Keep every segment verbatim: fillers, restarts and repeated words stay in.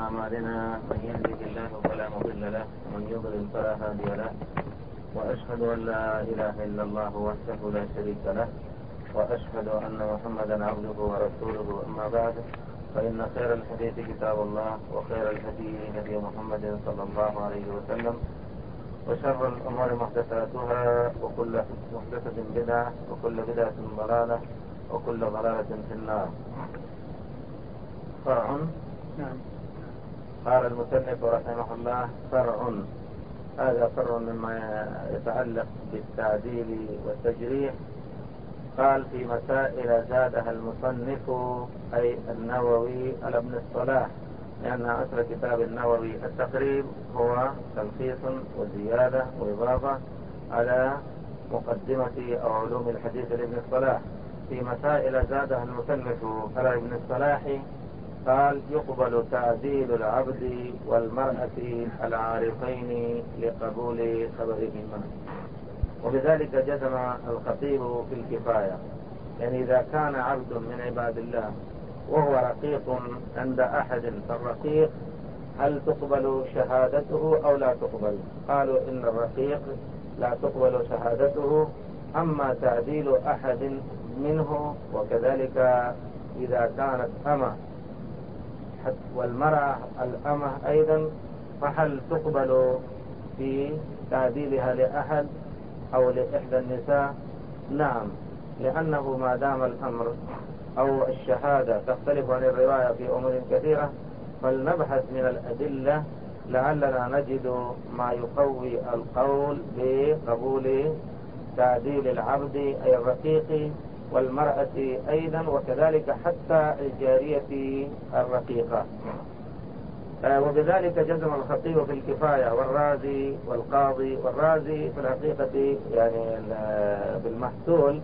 أعمالنا من يهده الله فلا مضل له ومن يضلل فلا هادي له، وأشهد أن لا إله إلا الله وحده لا شريك له، وأشهد أن محمدا عبده ورسوله. أما بعد، فإن خير الحديث كتاب الله، وخير الهدي هدي محمد صلى الله عليه وسلم، وشر الأمور محدثاتها، وكل محدثة بدعة، وكل بدعة ضلالة، وكل ضلالة في النار. فرع. نعم. قال المصنف رحمه الله: فرع. هذا فرع مما يتعلق بالتعديل والتجريح. قال: في مسائل زادها المصنف أي النووي على ابن الصلاح، لأن أصل كتاب النووي التقريب هو تلخيص وزيادة وإضافة على مقدمة أو علوم الحديث لابن الصلاح. في مسائل زادها المصنف على ابن الصلاح قال: يقبل تعديل العبد والمرأة العارفين لقبول خبرهما. وبذلك جزم الخطيب في الكفاية، يعني إذا كان عبد من عباد الله وهو رقيق عند أحد، فالرقيق هل تقبل شهادته أو لا تقبل؟ قالوا إن الرقيق لا تقبل شهادته، أما تعديل أحد منه، وكذلك إذا كانت أمة والمرأة الأمة أيضا، فهل تقبل في تعديلها لأحد أو لإحدى النساء؟ نعم، لأنه ما دام الأمر أو الشهادة تختلف عن الرواية في أمور كثيرة، فلنبحث من الأدلة لعلنا نجد ما يقوي القول بقبول تعديل العبد أي الرقيق والمرأة أيضا، وكذلك حتى الجارية الرقيقة. وبذلك جزم الخطيب في الكفاية والرازي والقاضي. والرازي في الحقيقة يعني بالمحصول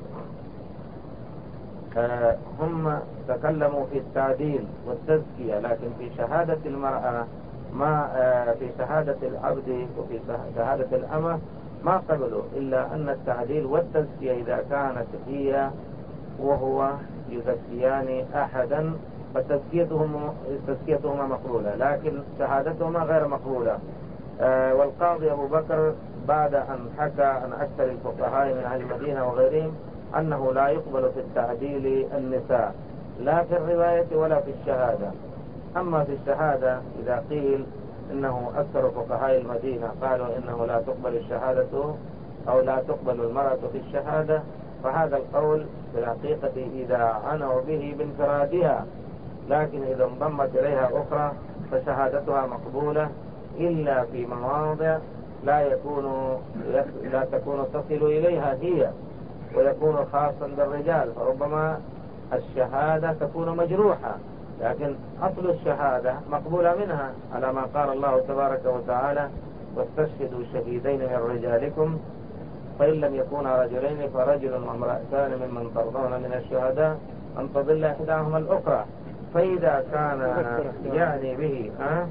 هم تكلموا في التعديل والتزكية، لكن في شهادة المرأة ما في شهادة العبد وفي شهادة الأمة ما قبلوا، إلا أن التعديل والتزكية إذا كانت هي وهو يزكيان أحدا فتزكيتهم تزكيتهما مقبولة، لكن شهادتهما غير مقبولة. آه والقاضي أبو بكر بعد أن حكى عن أكثر الفقهاء من أهل المدينة وغيرهم أنه لا يقبل في التعديل النساء، لا في الرواية ولا في الشهادة. أما في الشهادة إذا قيل إنه أكثر فقهاء المدينة قالوا إنه لا تقبل الشهادة أو لا تقبل المرأة في الشهادة، فهذا القول في الحقيقة إذا عنوا به بانفرادها، لكن إذا انضمت إليها أخرى فشهادتها مقبولة، إلا في مواضع لا يكون لا تكون تصل إليها هي ويكون خاصا بالرجال، فربما الشهادة تكون مجروحة، لكن أصل الشهادة مقبولة منها، على ما قال الله تبارك وتعالى: واستشهدوا شهيدين من رجالكم فإن لم يكونا رجلين فرجل وامرأتان ممن ترضون من الشهداء أن تضل إحداهما الأخرى. فإذا كان يعني به أه؟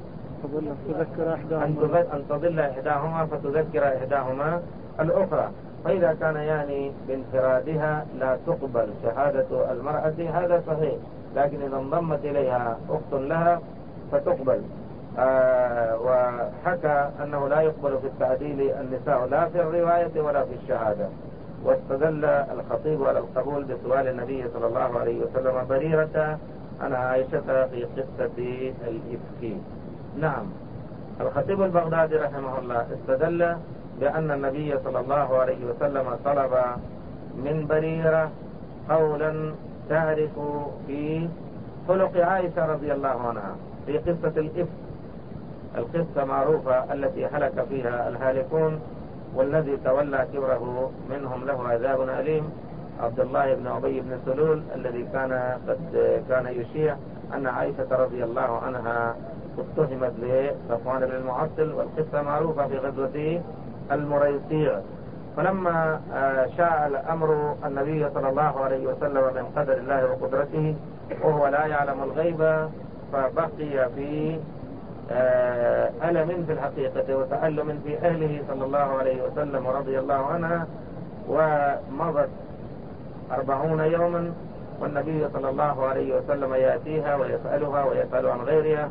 أن تضل إحداهما فتذكر إحداهما الأخرى، فإذا كان يعني بانفرادها لا تقبل شهادة المرأة هذا صحيح، لكن إذا انضمت إليها أخت لها فتقبل. آه وحكى أنه لا يقبل في التعديل النساء لا في الرواية ولا في الشهادة. واستدل الخطيب على القبول بسؤال النبي صلى الله عليه وسلم بريرة عن عائشة في قصة الإفك. نعم، الخطيب البغدادي رحمه الله استدل بأن النبي صلى الله عليه وسلم طلب من بريرة قولا تعرف في خلق عائشة رضي الله عنها في قصة الإفك، القصة معروفة التي هلك فيها الهالكون، والذي تولى كبره منهم له عذاب أليم عبد الله بن أبي بن سلول، الذي كان قد كان يشيع أن عائشة رضي الله عنها اتهمت بصفوان بن المعطل، والقصة معروفة في غزوة المريسيع. فلما شاء الأمر النبي صلى الله عليه وسلم من قدر الله وقدرته وهو لا يعلم الغيب، فبقي في ألم في الحقيقة وتألم في أهله صلى الله عليه وسلم ورضي الله عنها، ومضت أربعون يوما والنبي صلى الله عليه وسلم يأتيها ويسألها ويسأل عن غيرها،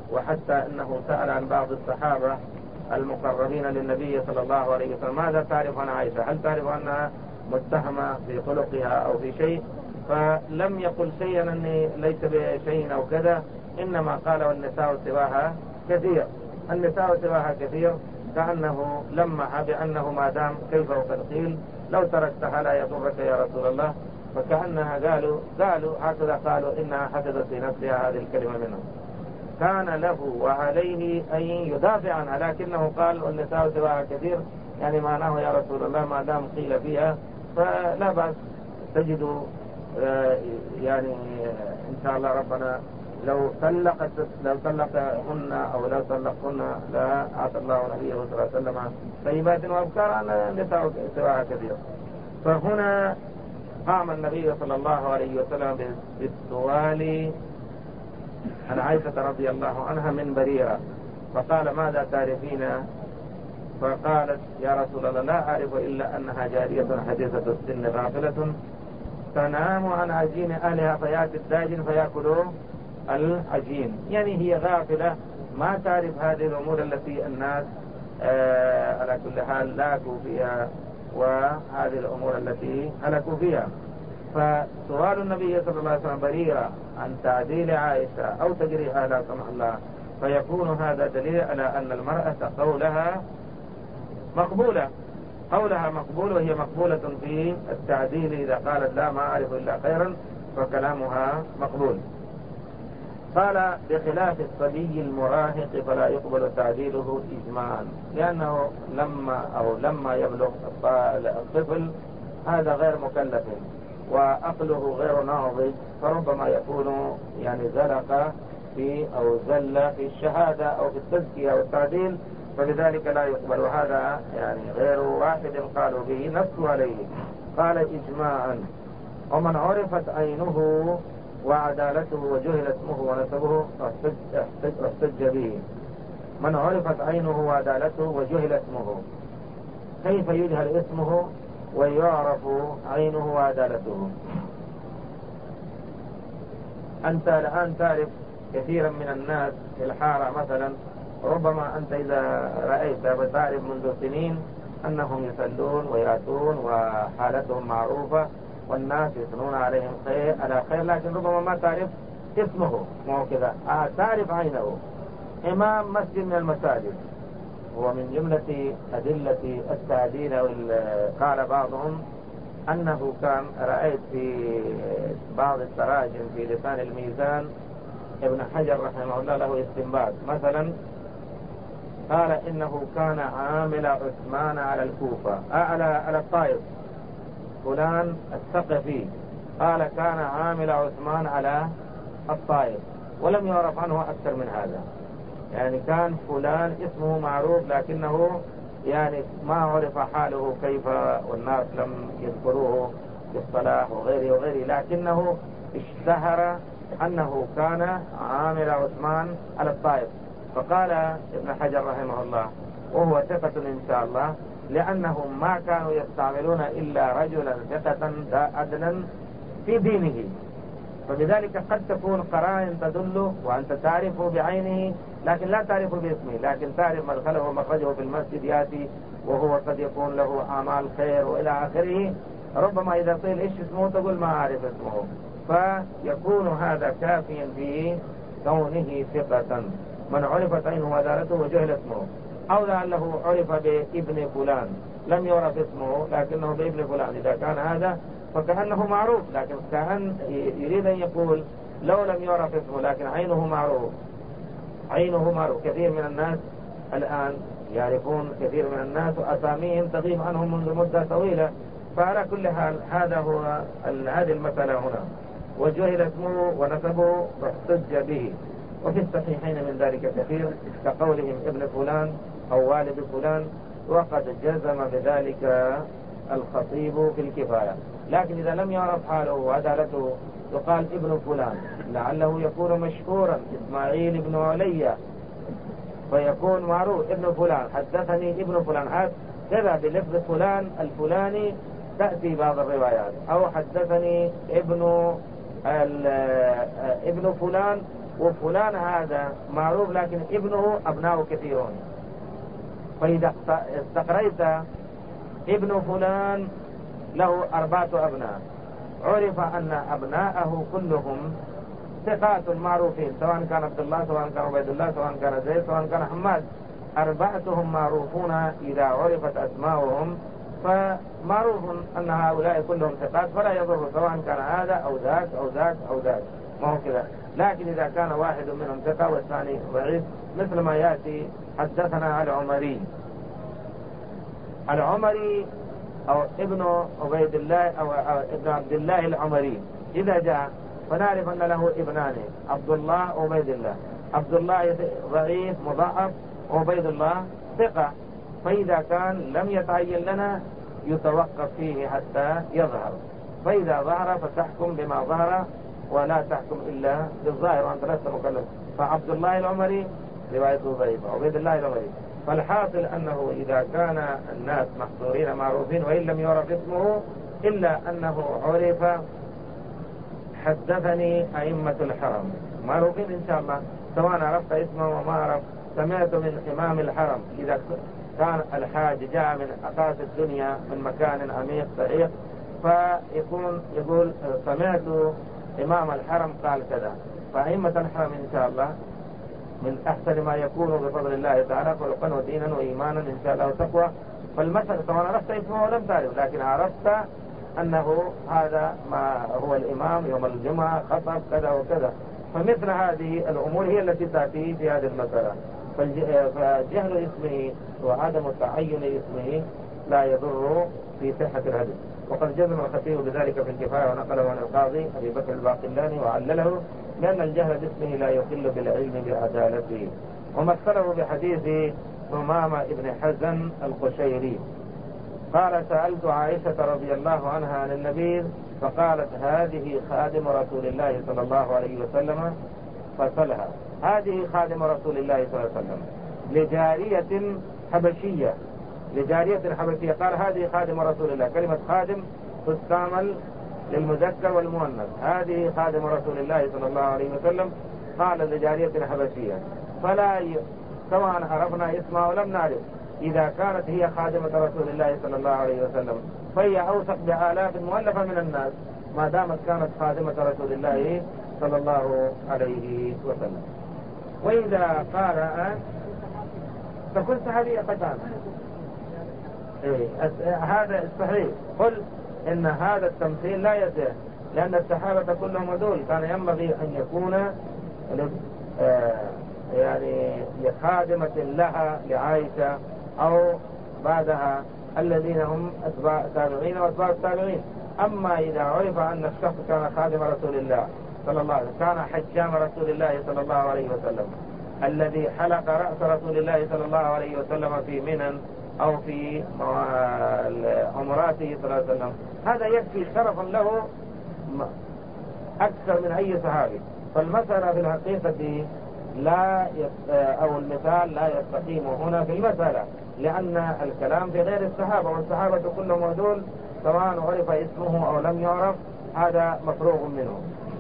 وحتى أنه سأل عن بعض الصحابة المقربين للنبي صلى الله عليه وسلم: ماذا تعرف عن عائشة؟ هل تعرف أنها متهمة في خلقها أو في شيء؟ فلم يقل شيئا أني ليس بشيء أو كذا، إنما قال: والنساء سواها كثير. النساء سواها كثير، كأنه لمح بأنه ما دام كيف وقد قيل لو تركتها لا يضرك يا رسول الله. فكأنها قالوا قالوا هكذا قالوا إنها حفظت في نفسها هذه الكلمة منهم. كان له وعليه أن يدافع عنها، لكنه قال: والنساء سواها كثير، يعني معناه يا رسول الله ما دام قيل فيها فلا بأس. تجد يعني إن شاء الله ربنا لو طلقت لو طلقهن أو لو طلقهن لا أعطى الله نبيه صلى الله عليه وسلم طيبات وأبكار أن النساء سواها كثير. فهنا قام النبي صلى الله عليه وسلم بالسؤال عن عائشة رضي الله عنها من بريرة، فقال: ماذا تعرفين؟ فقالت: يا رسول الله لا أعرف إلا أنها جارية حديثة السن غافلة تنام عن عجين أهلها فيأتي الداجن فيأكلوه العجين. يعني هي غافلة ما تعرف هذه الأمور التي الناس آه على كل حال لاكوا فيها، وهذه الأمور التي هلكوا فيها. فسؤال النبي صلى الله عليه وسلم بريرة عن تعديل عائشة أو تجريها لا سمح الله، فيكون هذا دليل على أن المرأة قولها مقبولة قولها مقبول وهي مقبولة في التعديل. إذا قالت لا ما أعرف إلا خيرا فكلامها مقبول. قال: بخلاف الصبي المراهق فلا يقبل تعديله إجماعا، لأنه لما أو لما يبلغ الطفل هذا غير مكلف وعقله غير ناضج، فربما يكون يعني زلق في أو زل في الشهادة أو في التزكية أو التعديل، فلذلك لا يقبل. وهذا يعني غير واحد قالوا به نص عليه. قال: إجماعا. ومن عرفت عينه وعدالته وجهل اسمه ونسبه احتج به. من عرفت عينه وعدالته وجهل اسمه، كيف يجهل اسمه ويعرف عينه وعدالته؟ أنت الآن تعرف كثيرا من الناس في الحارة مثلا، ربما أنت إذا رأيت وتعرف منذ سنين أنهم يصلون ويأتون وحالتهم معروفة والناس يثنون عليهم خير على خير، لكن ربما ما تعرف اسمه، مو كذا. آه تعرف عينه. إمام مسجد من المساجد، ومن جملة أدلة التعديل قال بعضهم أنه كان رأيت في بعض التراجم في لسان الميزان ابن حجر رحمه الله له استنباط. مثلا قال إنه كان عامل عثمان على الكوفة على على الطائف، فلان الثقفي قال كان عامل عثمان على الطائف، ولم يعرف عنه أكثر من هذا. يعني كان فلان اسمه معروف لكنه يعني ما عرف حاله كيف، والناس لم يذكروه بالصلاح وغيره وغيره، لكنه اشتهر أنه كان عامل عثمان على الطائف. فقال ابن حجر رحمه الله وهو ثقة إن شاء الله، لأنهم ما كانوا يستعملون إلا رجلا ثقة عدلا في دينه، فبذلك قد تكون قرائن تدل وأنت تعرفه بعينه لكن لا تعرفه باسمه، لكن تعرف مدخله ومخرجه في المسجد يأتي وهو قد يكون له أعمال خير وإلى آخره. ربما إذا قيل إيش اسمه تقول ما أعرف اسمه، فيكون هذا كافيا في كونه ثقة. من عرفت عينه وعدالته وجهل اسمه، أو لعله عرف بابن فلان لم يعرف اسمه لكنه بابن فلان، إذا كان هذا فكأنه معروف، لكن كأن يريد أن يقول لو لم يعرف اسمه لكن عينه معروف. عينه معروف. كثير من الناس الآن يعرفون كثير من الناس وأساميهم تغيب عنهم منذ مدة طويلة. فعلى كل حال هذا هو هذه المسألة هنا، وجهل اسمه ونسبه واحتج به. وفي الصحيحين من ذلك كثير كقولهم ابن فلان أو والد فلان، وقد جزم بذلك الخطيب في الكفاية. لكن إذا لم يعرف حاله وعدالته يقال ابن فلان، لعله يكون مشهورا إسماعيل ابن علي فيكون معروف ابن فلان، حدثني ابن فلان، كذا بلفظ فلان الفلاني تأتي بعض الروايات، أو حدثني ابن ابن فلان وفلان هذا معروف لكن ابنه أبناؤه كثيرون، فإذا استقريت ابن فلان له أربعة أبناء، عرف أن أبناءه كلهم ثقات معروفين، سواء كان عبد الله سواء كان عبيد الله سواء كان زيد سواء كان حماد، أربعتهم معروفون إذا عرفت أسماؤهم فمعروف أن هؤلاء كلهم ثقات، فلا يضر سواء كان هذا أو ذاك أو ذاك أو ذاك، ما هو كذا. لكن إذا كان واحد منهم ثقة والثاني ضعيف، مثل ما يأتي حدثنا العمري العمري أو ابن عبيد الله أو, أو ابن عبد الله العمري، إذا جاء فنعرف أن له ابنان، عبد الله وعبيد الله، عبد الله ضعيف مضاعف وعبيد الله ثقة، فإذا كان لم يتعين لنا يتوقف فيه حتى يظهر، فإذا ظهر فتحكم بما ظهر ولا تحكم إلا بالظاهر وأنت لست مكلف. فعبد الله العمري روايته ضعيفة، عبيد الله العمري. فالحاصل أنه إذا كان الناس محصورين معروفين وإن لم يعرف اسمه إلا أنه عرف حدثني أئمة الحرم معروفين إن شاء الله، سواء عرفت اسمه وما عرف. سمعت من إمام الحرم، إذا كان الحاج جاء من أقاصي الدنيا من مكان عميق بعيد فيكون يقول سمعت إمام الحرم قال كذا. فأئمة الحرم إن شاء الله من أحسن ما يكون بفضل الله تعالى خلقا ودينا وإيمانا إن شاء الله وتقوى. فالمثل سواء عرفت اسمه ولم تعرف، لكن عرفت أنه هذا ما هو الإمام يوم الجمعة خطب كذا وكذا. فمثل هذه الأمور هي التي تأتي في هذه المسألة. فجهل اسمه وعدم تعين اسمه لا يضر في صحة الحديث. وقد جزم الخطيب بذلك في الكفاية ونقله عن القاضي أبي بكر الباقلاني وعلله لأن الجهل باسمه لا يخل بالعلم بعدالته، ومثله بحديث ثمامة ابن حزن القشيري قال سألت عائشة رضي الله عنها عن النبي فقالت هذه خادم رسول الله صلى الله عليه وسلم فصلها. هذه خادم رسول الله صلى الله عليه وسلم لجارية حبشية لجارية حبشية قال هذه خادم رسول الله. كلمة خادم تستعمل للمذكر والمؤنث. هذه خادم رسول الله صلى الله عليه وسلم قال لجارية حبشية، فلا ي... سواء عرفنا اسمها ولم نعرف، إذا كانت هي خادمة رسول الله صلى الله عليه وسلم فهي أوثق بآلاف مؤلفة من الناس ما دامت كانت خادمة رسول الله صلى الله عليه وسلم. وإذا قال تكون صحابية قطعا إيه هذا صحيح. قل إن هذا التمثيل لا يصح، لأن الصحابة كلهم عدول. كان ينبغي أن يكون آه يعني لخادمة لها لعائشة أو بعدها الذين هم أتباع التابعين وأتباع التابعين. أما إذا عرف أن الشخص كان خادم رسول الله صلى الله عليه وسلم، كان حجام رسول الله صلى الله عليه وسلم الذي حلق رأس رسول الله صلى الله عليه وسلم في منن أو في عمراته صلى الله عليه وسلم، هذا يكفي شرفا له أكثر من أي صحابي. فالمسألة في الحقيقة لا يست... أو المثال لا يستقيم هنا في المسألة، لأن الكلام في غير الصحابة، والصحابة كلهم عدول سواء عرف اسمه أو لم يعرف، هذا مفروغ منه.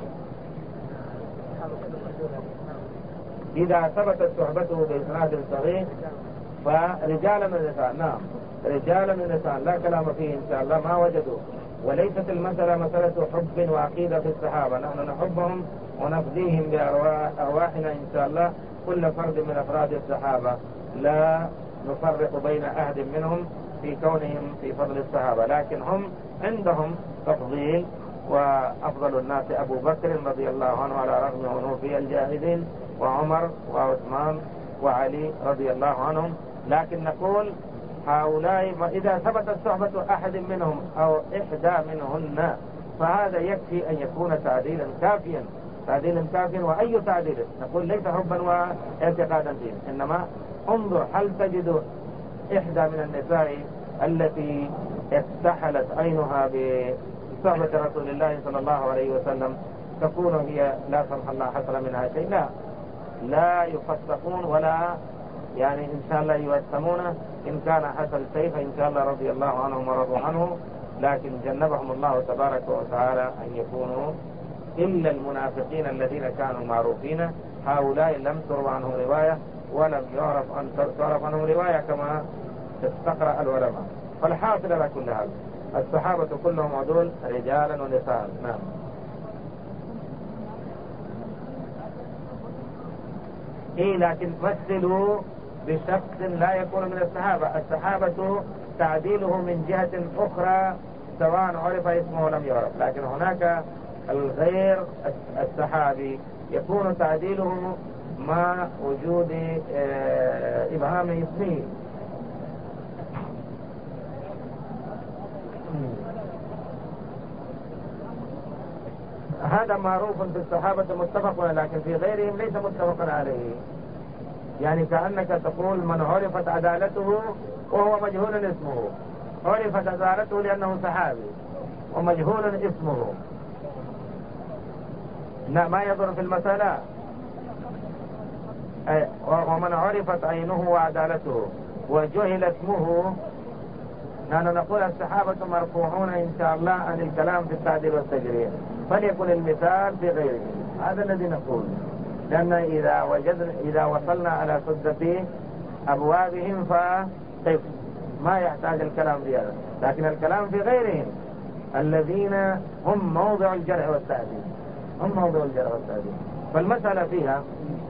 إذا ثبتت صحبته بإسناد صحيح فرجال من النساء، نعم رجال من النساء لا كلام فيه إن شاء الله ما وجدوا. وليست المسألة مسألة حب وعقيدة في الصحابة، نحن نحبهم ونفديهم بأرواحنا إن شاء الله كل فرد من أفراد الصحابة، لا نفرق بين أحد منهم في كونهم في فضل الصحابة، لكن هم عندهم تفضيل. وأفضل الناس أبو بكر رضي الله عنه على رغم عنوفه الجاهدين، وعمر وعثمان وعلي رضي الله عنهم. لكن نقول هؤلاء إذا ثبتت صحبة أحد منهم أو إحدى منهن فهذا يكفي أن يكون تعديلا كافيا تعديلا كافيا وأي تعديل نقول ليس حبا واعتقادا فيه، إنما انظر هل تجد إحدى من النساء التي استحلت عينها بصحبة رسول الله صلى الله عليه وسلم تكون هي لا سمح الله حصل منها شيء؟ لا لا يفسقون ولا يعني إن شاء الله يوسمون. إن كان حصل شيء فإن شاء الله رضي الله عنهم ورضوا عنه، لكن جنبهم الله تبارك وتعالى أن يكونوا إلا المنافقين الذين كانوا معروفين هؤلاء لم تروى عنهم رواية ولم يعرف أن تعرف عنهم رواية كما تستقرأ العلماء. فالحاصل على كل هذا الصحابة كلهم عدول رجالا ونساء. نعم. إيه لكن مثلوا بشخص لا يكون من الصحابة. الصحابة تعديله من جهة أخرى سواء عرف اسمه ولم يعرف، لكن هناك الغير الصحابي يكون تعديله مع وجود إبهام اسمه. هذا معروف في الصحابة متفق، لكن في غيرهم ليس متفق عليه. يعني كأنك تقول من عرفت عدالته وهو مجهول اسمه، عرفت عدالته لأنه صحابي ومجهول اسمه، لا ما يضر في المسألة. ومن عرفت عينه وعدالته وجهل اسمه، نحن نقول الصحابة مرفوعون إن شاء الله عن الكلام في التعديل والتجريح، فليكن المثال في غيره. هذا الذي نقول، لأن إذا وجدنا إذا وصلنا على سدة أبوابهم فقف ما يحتاج الكلام في هذا، لكن الكلام في غيرهم الذين هم موضع الجرح والتعديل، هم موضع الجرح والتعديل. فالمسألة فيها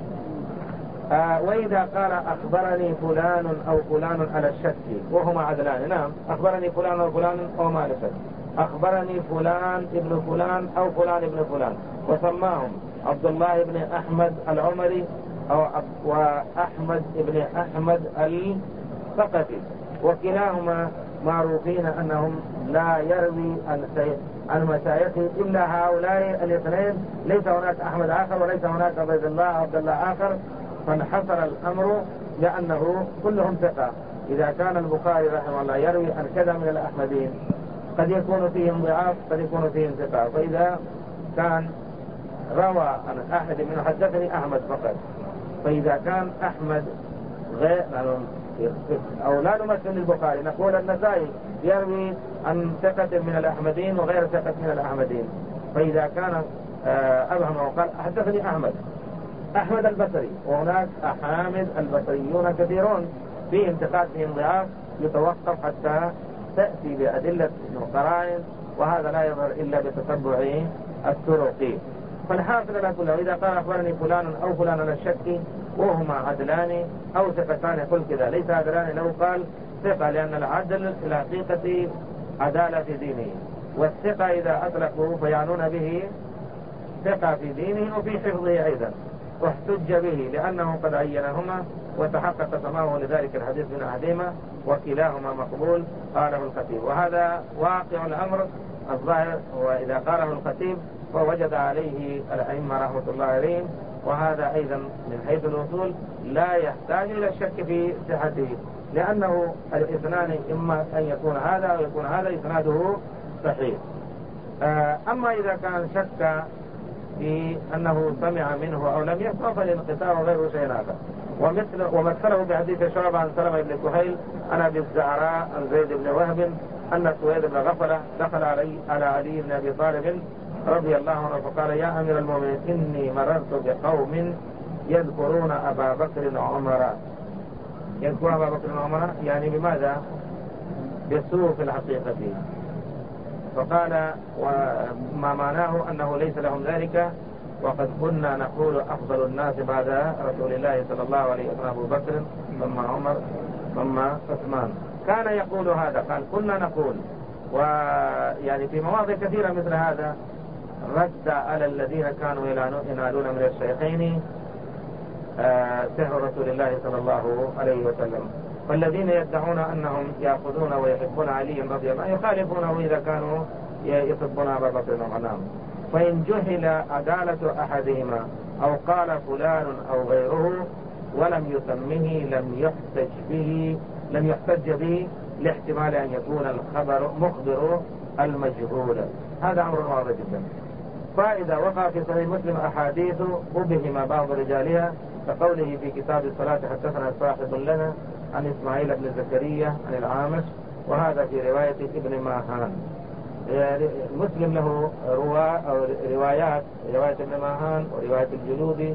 آه وإذا قال أخبرني فلان أو فلان على الشك وهما عدلان، نعم أخبرني فلان أو فلان وهما على الشك، أخبرني فلان ابن فلان أو فلان ابن فلان، وسماهم عبد الله بن أحمد العمري أو وأحمد ابن أحمد الثقفي، وكلاهما معروفين أنهم لا يروي عن مشايخه إلا هؤلاء الاثنين، ليس هناك أحمد آخر وليس هناك عبد الله عبد الله آخر، فانحصر الأمر لأنه كلهم ثقة. إذا كان البخاري رحمه الله يروي عن كذا من الأحمدين قد يكون فيهم ضعاف قد يكون فيهم ثقة، فإذا كان روى عن أحد من حدثني أحمد فقط، فإذا كان أحمد غير أو لا نمثل البخاري نقول النسائي يروي عن ثقة من الأحمدين وغير ثقة من الأحمدين، فإذا كان أبهم وقال حدثني أحمد أحمد البصري، وهناك أحامد البصريون كثيرون في انتقاد فيهم ضعاف، يتوقف حتى تأتي بأدلة وقرائن، وهذا لا يظهر إلا بتتبع الطرق. فالحاصل لا كله إذا قال أخبرني فلان أو فلان على الشك وهما عدلان أو ثقتان يقول كذا، ليس عدلان لو قال ثقة، لأن العدل في الحقيقة عدالة في دينه، والثقة إذا أطلقوا فيعنون به ثقة في دينه وفي حفظه أيضا، واحتج به لأنه قد عينهما وتحقق سماعه لذلك الحديث من أحدهما وكلاهما مقبول قاله الخطيب. وهذا واقع الأمر الظاهر، وإذا قاله الخطيب فوجد عليه الأئمة رحمة الله عليهم، وهذا أيضا من حيث الوصول لا يحتاج إلى الشك في صحته، لأنه الاثنان إما أن يكون هذا أو يكون هذا إسناده صحيح. أما إذا كان شك في أنه سمع منه أو لم يسمع فالانقطاع غير شيء آخر. ومثل ومثله بحديث شعبة عن سلمة بن كهيل عن أبي الزهراء عن زيد بن وهب أن سويد بن غفلة دخل علي على علي بن أبي طالب رضي الله عنه فقال يا أمير المؤمنين إني مررت بقوم يذكرون أبا بكر وعمر. يذكرون أبا بكر وعمر يعني بماذا؟ بسوء في الحقيقة. فقال وما معناه أنه ليس لهم ذلك، وقد كنا نقول أفضل الناس بعد رسول الله صلى الله عليه وسلم أبو بكر ثم عمر ثم عثمان. كان يقول هذا، قال كنا نقول، ويعني في مواضع كثيرة مثل هذا رد على الذين كانوا ينالون من الشيخين سحر رسول الله صلى الله عليه وسلم. فالذين يدعون أنهم يأخذون ويحبون علي رضي الله عنه يخالفونه إذا كانوا يحبون أبا بكر وعمر. فإن جهل عدالة أحدهما أو قال فلان أو غيره ولم يسمه لم يحتج به لم يحتج به لاحتمال أن يكون الخبر مخبر المجهول. هذا أمر واضح جدا. فإذا وقع في صحيح مسلم أحاديث أبهم بعض رجالها كقوله في كتاب الصلاة حدثنا صاحب لنا عن إسماعيل بن زكريا عن العامش، وهذا في رواية ابن ماهان. مسلم له روا أو روايات، رواية ابن ماهان ورواية الجلودي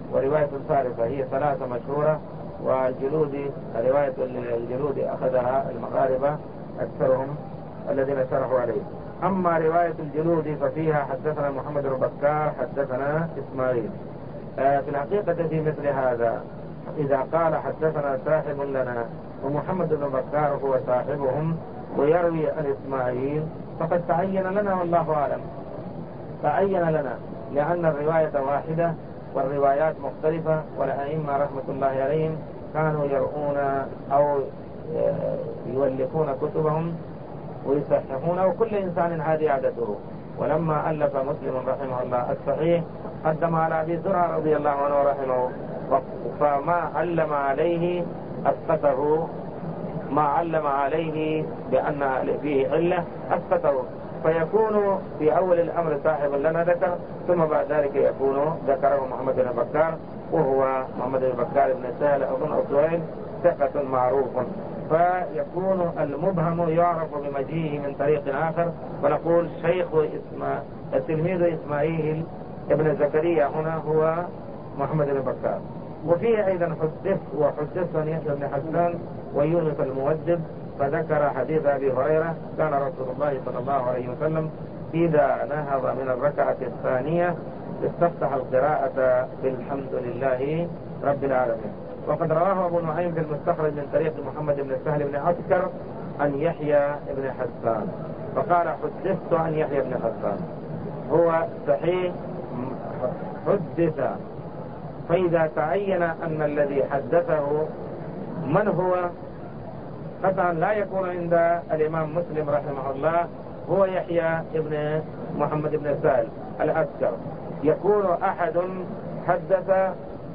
ورواية الفارسة هي ثلاثة مشهورة، والجلودي رواية الجلودي أخذها المغاربة أكثرهم الذين شرحوا عليه. أما رواية الجلودي ففيها حدثنا محمد بن بكار حدثنا إسماعيل. آه في الحقيقة في مثل هذا إذا قال حدثنا صاحب لنا ومحمد بن بكار هو صاحبهم ويروي عن إسماعيل فقد تعين لنا والله أعلم، تعين لنا، لأن الرواية واحدة والروايات مختلفة، والأئمة رحمة الله عليهم كانوا يرؤون أو يولفون كتبهم ويصححون، وكل إنسان هذه عادته. ولما ألف مسلم رحمه الله الصحيح قدم على أبي زرعة رضي الله عنه ورحمه، فما علم عليه أسقطه، ما علم عليه بأن فيه علة أسقطه، فيكون في أول الأمر صاحب لنا ذكر، ثم بعد ذلك يكون ذكره محمد بن بكار، وهو محمد بن بكار بن سهل أظن أو سهيل ثقة معروف، فيكون المبهم يعرف بمجيئه من طريق آخر، ونقول شيخ اسم التلميذ إسماعيل ابن زكريا هنا هو محمد بن بكار. وفيه أيضا حدث وحدثني يحيى بن حسان ويونس المودب، فذكر حديث أبي هريرة كان رسول الله صلى الله عليه وسلم إذا نهض من الركعة الثانية استفتح القراءة بالحمد لله رب العالمين. وقد رواه أبو نعيم في المستخرج من طريق محمد بن سهل بن عسكر عن يحيى بن حسان، فقال حدثت عن يحيى بن حسان، هو صحيح حدث. فإذا تعين أن الذي حدثه من هو، قطعا لا يكون عند الإمام مسلم رحمه الله هو يحيى بن محمد بن سهل العسكر، يكون أحد حدث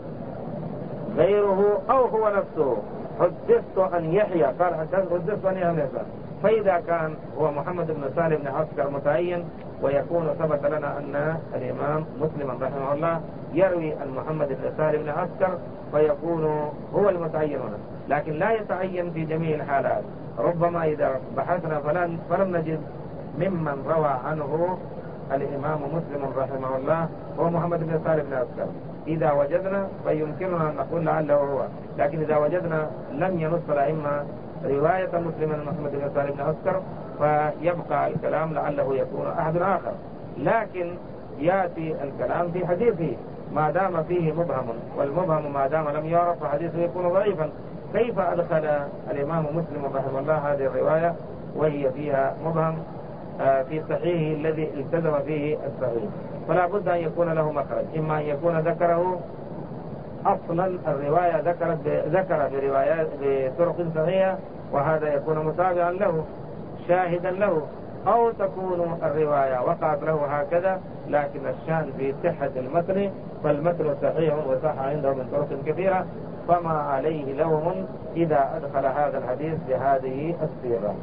غيره أو هو نفسه. حدثت عن يحيى قال حدثت عن يحيى بن سهل، فإذا كان هو محمد بن سهل بن عسكر متعين، ويكون ثبت لنا أن الإمام مسلم رحمه الله يروي عن محمد بن سهل بن عسكر، فيكون هو المتعين هنا، لكن لا يتعين في جميع الحالات. ربما إذا بحثنا فلن فلم نجد ممن روى عنه الإمام مسلم رحمه الله هو محمد بن سهل بن عسكر، إذا وجدنا فيمكننا أن نقول لعله هو، لكن إذا وجدنا لم ينص الأئمة رواية مسلم من محمد بن سهل بن عسكر فيبقى الكلام لعله يكون أحد آخر، لكن يأتي الكلام في حديثه ما دام فيه مبهم، والمبهم ما دام لم يعرف فحديثه يكون ضعيفا. كيف أدخل الإمام مسلم رحمه الله هذه الرواية وهي فيها مبهم في صحيحه الذي التزم فيه الصحيح؟ فلا بد أن يكون له مخرج، إما أن يكون ذكره أصلا الرواية ذكرت ذكر بروايات بطرق صحيحة وهذا يكون متابعا له شاهدا له، أو تكون الرواية وقعت له هكذا لكن الشان في صحة المتن، فالمتن صحيح وصح عنده من طرق كثيرة، فما عليه لوم إذا أدخل هذا الحديث بهذه الصيغة.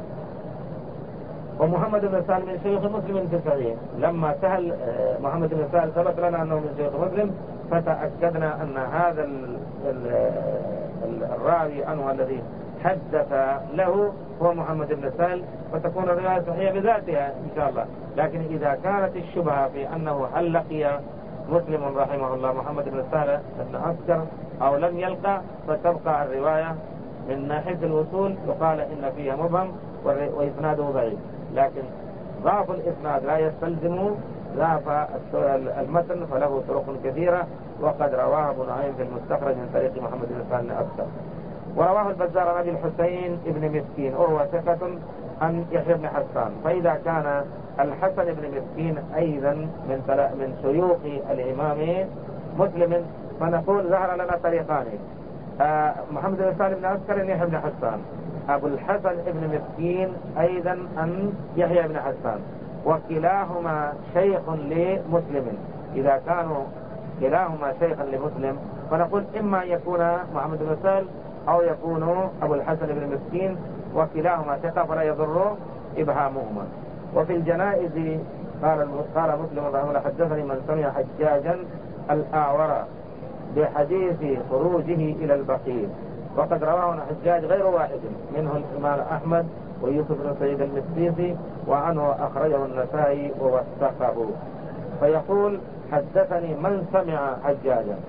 ومحمد بن سهل من شيخ مسلم في الصحيح، لما سهل محمد بن سهل ثبت لنا أنه من شيخ مسلم فتأكدنا أن هذا ال ال الراوي عنه الذي حدث له هو محمد بن سهل، فتكون الرواية صحيحة بذاتها إن شاء الله. لكن إذا كانت الشبهة في أنه هل لقي مسلم رحمه الله محمد بن سهل بن عسكر أو لم يلقى، فتبقى الرواية من ناحية الوصول يقال إن فيها مبهم وإسناده ضعيف، لكن ضعف الإسناد لا يستلزم ضعف المتن، فله طرق كثيرة، وقد رواه ابو نعيم في المستخرج من طريق محمد بن سهل أكثر. ورواه البزار عن ابي الحسين ابن مسكين وهو ثقة عن يحيى بن حسان. فإذا كان الحسن بن مسكين أيضا من من شيوخ الإمام مسلم فنقول ظهر لنا طريقان، آه محمد بن سهل بن عسكر يحيى بن حسان، أبو الحسن ابن مسكين أيضا عن يحيى بن حسان، وكلاهما شيخ لمسلم. إذا كانوا كلاهما شيخا لمسلم فنقول إما أن يكون محمد بن سهل أو يكون أبو الحسن بن مسكين، وكلاهما ثقة فلا يضر إبهامهما. وفي الجنائز قال قال مسلم رحمه الله حدثني من سمع حجاجا الأعور بحديث خروجه إلى البقيع، وقد رواه حجاج غير واحد منه الإمام أحمد ويوسف بن سعيد المسيسي، وعنه أخرجه النسائي ووثقه. فيقول حدثني من سمع حجاجا،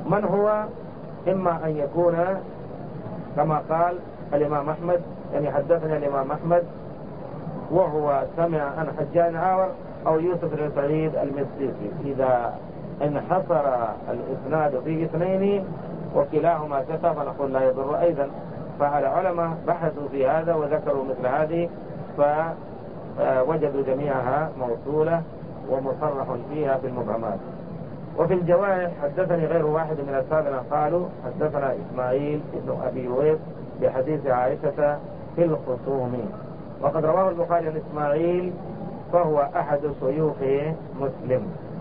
من هو؟ إما أن يكون كما قال الإمام أحمد، يعني حدثنا الإمام أحمد وهو سمع عن حجاج عاور أو يوسف بن سعيد المسيسي. إذا انحصر الإسناد في اثنين وكلاهما ثقة فنقول لا يضر أيضا. فالعلماء بحثوا في هذا وذكروا مثل هذه فوجدوا جميعها موصولة ومصرح فيها في المبهمات. وفي الجوارح حدثني غير واحد من أصحابنا قالوا حدثنا إسماعيل بن أبي ويس بحديث عائشة في الخصوم، وقد رواه البخاري عن إسماعيل فهو أحد شيوخ مسلم.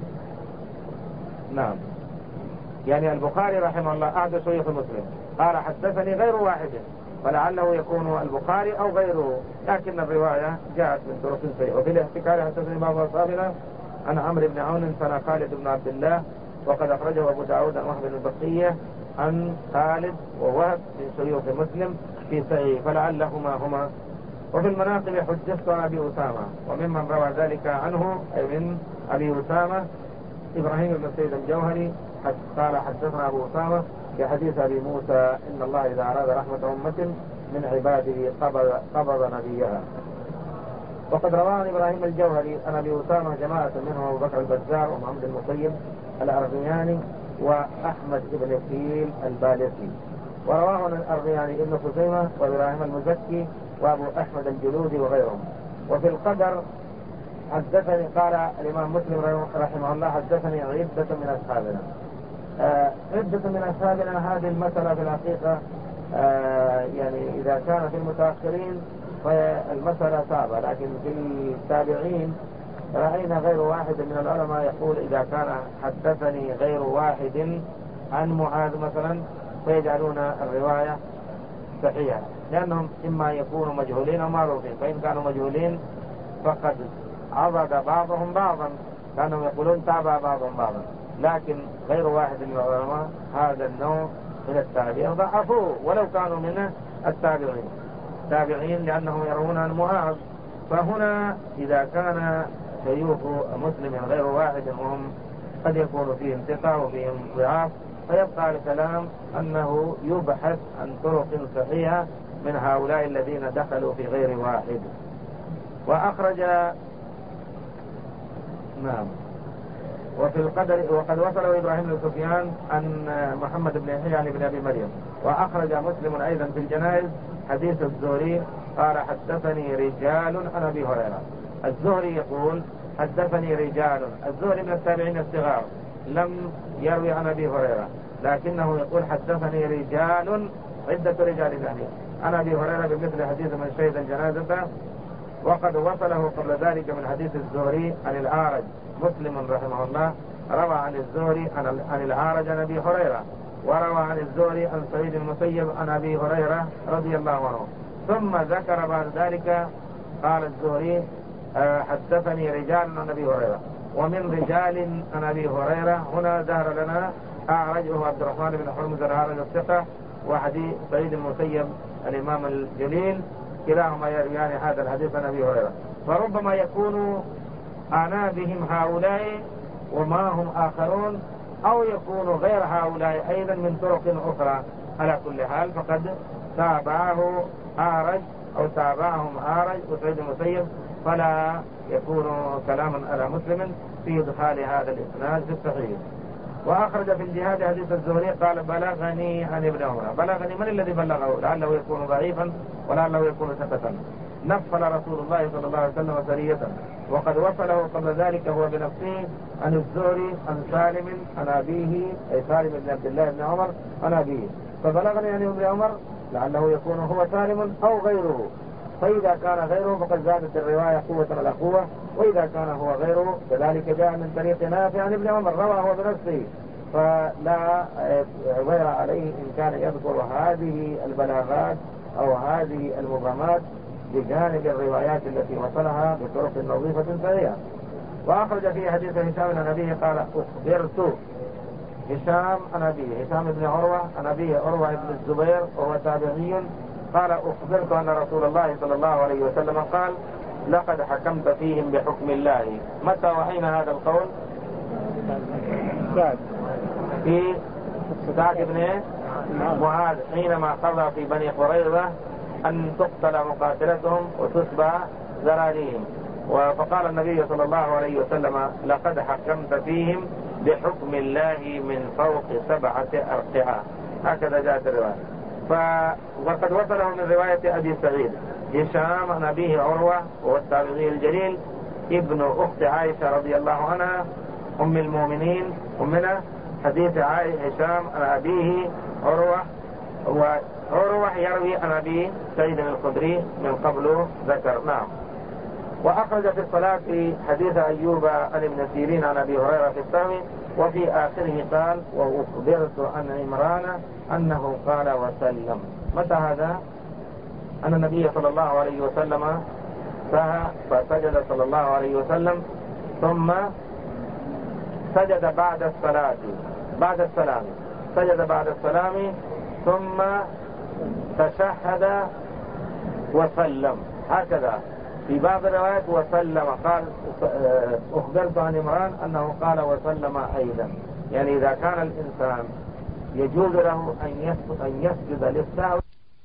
نعم، يعني البخاري رحمه الله أحد شيوخ مسلم، قال حدثني غير واحد، فلعله يكون البخاري أو غيره، لكن الرواية جاءت من طرق سيئة. وفي الاحتكار حدثني بعض أصحابنا عن عمرو بن عون سنة خالد بن عبد الله، وقد أخرجه أبو داود عن وهب بن البقية عن خالد ووهب من شيوخ مسلم في سعي، فلعلهما هما. وفي المناقب حدثت عن أبي أسامة، وممن روى ذلك عنه أي من أبي أسامة إبراهيم بن سيد الجوهري قال حدثنا أبو أسامة بحديث أبي موسى إن الله إذا أراد رحمة أمة من عباده قبض, قبض نبيها. وقد روى عن إبراهيم الجوهري أن أبي أسامة جماعة منهم أبو بكر البزار ومحمد المطيب الأرغياني وأحمد بن فيل البالسي، ورواه عن الأرغياني ابن خزيمة وإبراهيم المزكي وأبو أحمد الجلودي وغيرهم. وفي القدر حدثني قال الإمام مسلم رحمه الله حدثني عدة من أصحابنا. آه عدة من أصحابنا هذه المسألة في الحقيقة آه يعني إذا كان في المتأخرين فالمسألة صعبة، لكن في التابعين رأينا غير واحد من العلماء يقول إذا كان حدثني غير واحد عن معاذ مثلا فيجعلون الرواية صحيحة، لأنهم إما يكونوا مجهولين أو معروفين، فإن كانوا مجهولين فقد عضد بعضهم بعضا، كانوا يقولون تابع بعضهم بعضا. لكن غير واحد من العلماء هذا النوع من التابعين ضعفوه ولو كانوا من التابعين تابعين لأنهم يرون عن معاذ. فهنا إذا كان شيوخ مسلم غير واحد وهم قد يكون فيهم ثقة وفيهم ضعاف، فيبقى الكلام أنه يبحث عن طرق صحيحة من هؤلاء الذين دخلوا في غير واحد. وأخرج نعم وفي القدر وقد وصله إبراهيم بن سفيان عن محمد بن يحيى عن ابن أبي مريم. وأخرج مسلم أيضا في الجنائز حديث الزهري قال حدثني رجال عن أبي هريرة. الزهري يقول حدثني رجال، الزهري من التابعين الصغار لم يروي عن أبي هريرة، لكنه يقول حدثني رجال عدة رجال يعني عن أبي هريرة بمثل حديث من شهد الجنازة. وقد وصله قبل ذلك من حديث الزهري عن الأعرج. مسلم رحمه الله روى عن الزهري عن الأعرج عن أبي هريرة، وروى عن الزهري عن سعيد المسيب عن أبي هريرة رضي الله عنه. ثم ذكر بعد ذلك قال الزهري حدثني رجال عن أبي هريرة، ومن رجال عن أبي هريرة هنا ظهر لنا أعرج وهو عبد الرحمن بن حرمز الأعرج الثقة، وحديث سعيد المسيب الإمام الجليل، كلاهما يرويان هذا الحديث عن أبي هريرة. فربما يكون أنا بهم هؤلاء وما هم آخرون، أو يكون غير هؤلاء أيضا من طرق أخرى. على كل حال فقد تابعه أعرج أو تابعهم أعرج وسعيد المسيب، فلا يكون كلاما على مسلم في إدخال هذا الإسناد في الصحيح. وأخرج في الجهاد حديث الزهري قال بلغني عن ابن عمر. بلغني من الذي بلغه؟ لعله يكون ضعيفا ولعله يكون ثقة. نفل رسول الله صلى الله عليه وسلم سرية، وقد وصله قبل ذلك هو بنفسه عن الزهري عن سالم عن أبيه أي سالم بن عبد الله بن عمر عن أبيه. فبلغني عن ابن عمر لعله يكون هو سالم أو غيره، فإذا كان غيره فقد زادت الرواية قوة على قوة، وإذا كان هو غيره كذلك جاء من طريق نافع عن ابن عمر رواه هو بنفسه، فلا غير عليه إن كان يذكر هذه البلاغات أو هذه المبهمات بجانب الروايات التي وصلها بطرق نظيفة سريعة. وأخرج في حديث هشام عن أبيه قال أخبرت هشام عن أبيه هشام بن عروة عن أبيه عروة بن الزبير وهو تابعي قال أخبرت أن رسول الله صلى الله عليه وسلم قال لقد حكمت فيهم بحكم الله. متى وأين هذا القول؟ في سعد بن معاذ حينما قضى في بني قريظة أن تقتل مقاتلتهم وتسبى ذراريهم، فقال النبي صلى الله عليه وسلم لقد حكمت فيهم بحكم الله من فوق سبعة أرقعة. هكذا جاءت الرواية. ف... وقد وصله من رواية أبي سعيد هشام عن أبيه عروة وهو التابعي الجليل ابن أخت عائشة رضي الله عنها أم المؤمنين أمنا، حديث هشام عن أبيه عروة، وعروة يروي عن أبي سعيد الخدري من قبل ذكر. نعم. وأخرج في الصلاة حديث أيوب عن ابن سيرين عن أبي هريرة في السهو، وفي آخره قال وأخبرت عن عمران أنه قال وسلم. متى هذا؟ أن النبي صلى الله عليه وسلم سهى فسجد صلى الله عليه وسلم، ثم سجد بعد الصلاة بعد السلام سجد بعد السلام ثم تشهد وسلم. هكذا في بعض الروايات وسلم، قال أخبرت عن عمران أنه قال وسلم أيضا. يعني إذا كان الإنسان يجوز له أن يسجد للسهو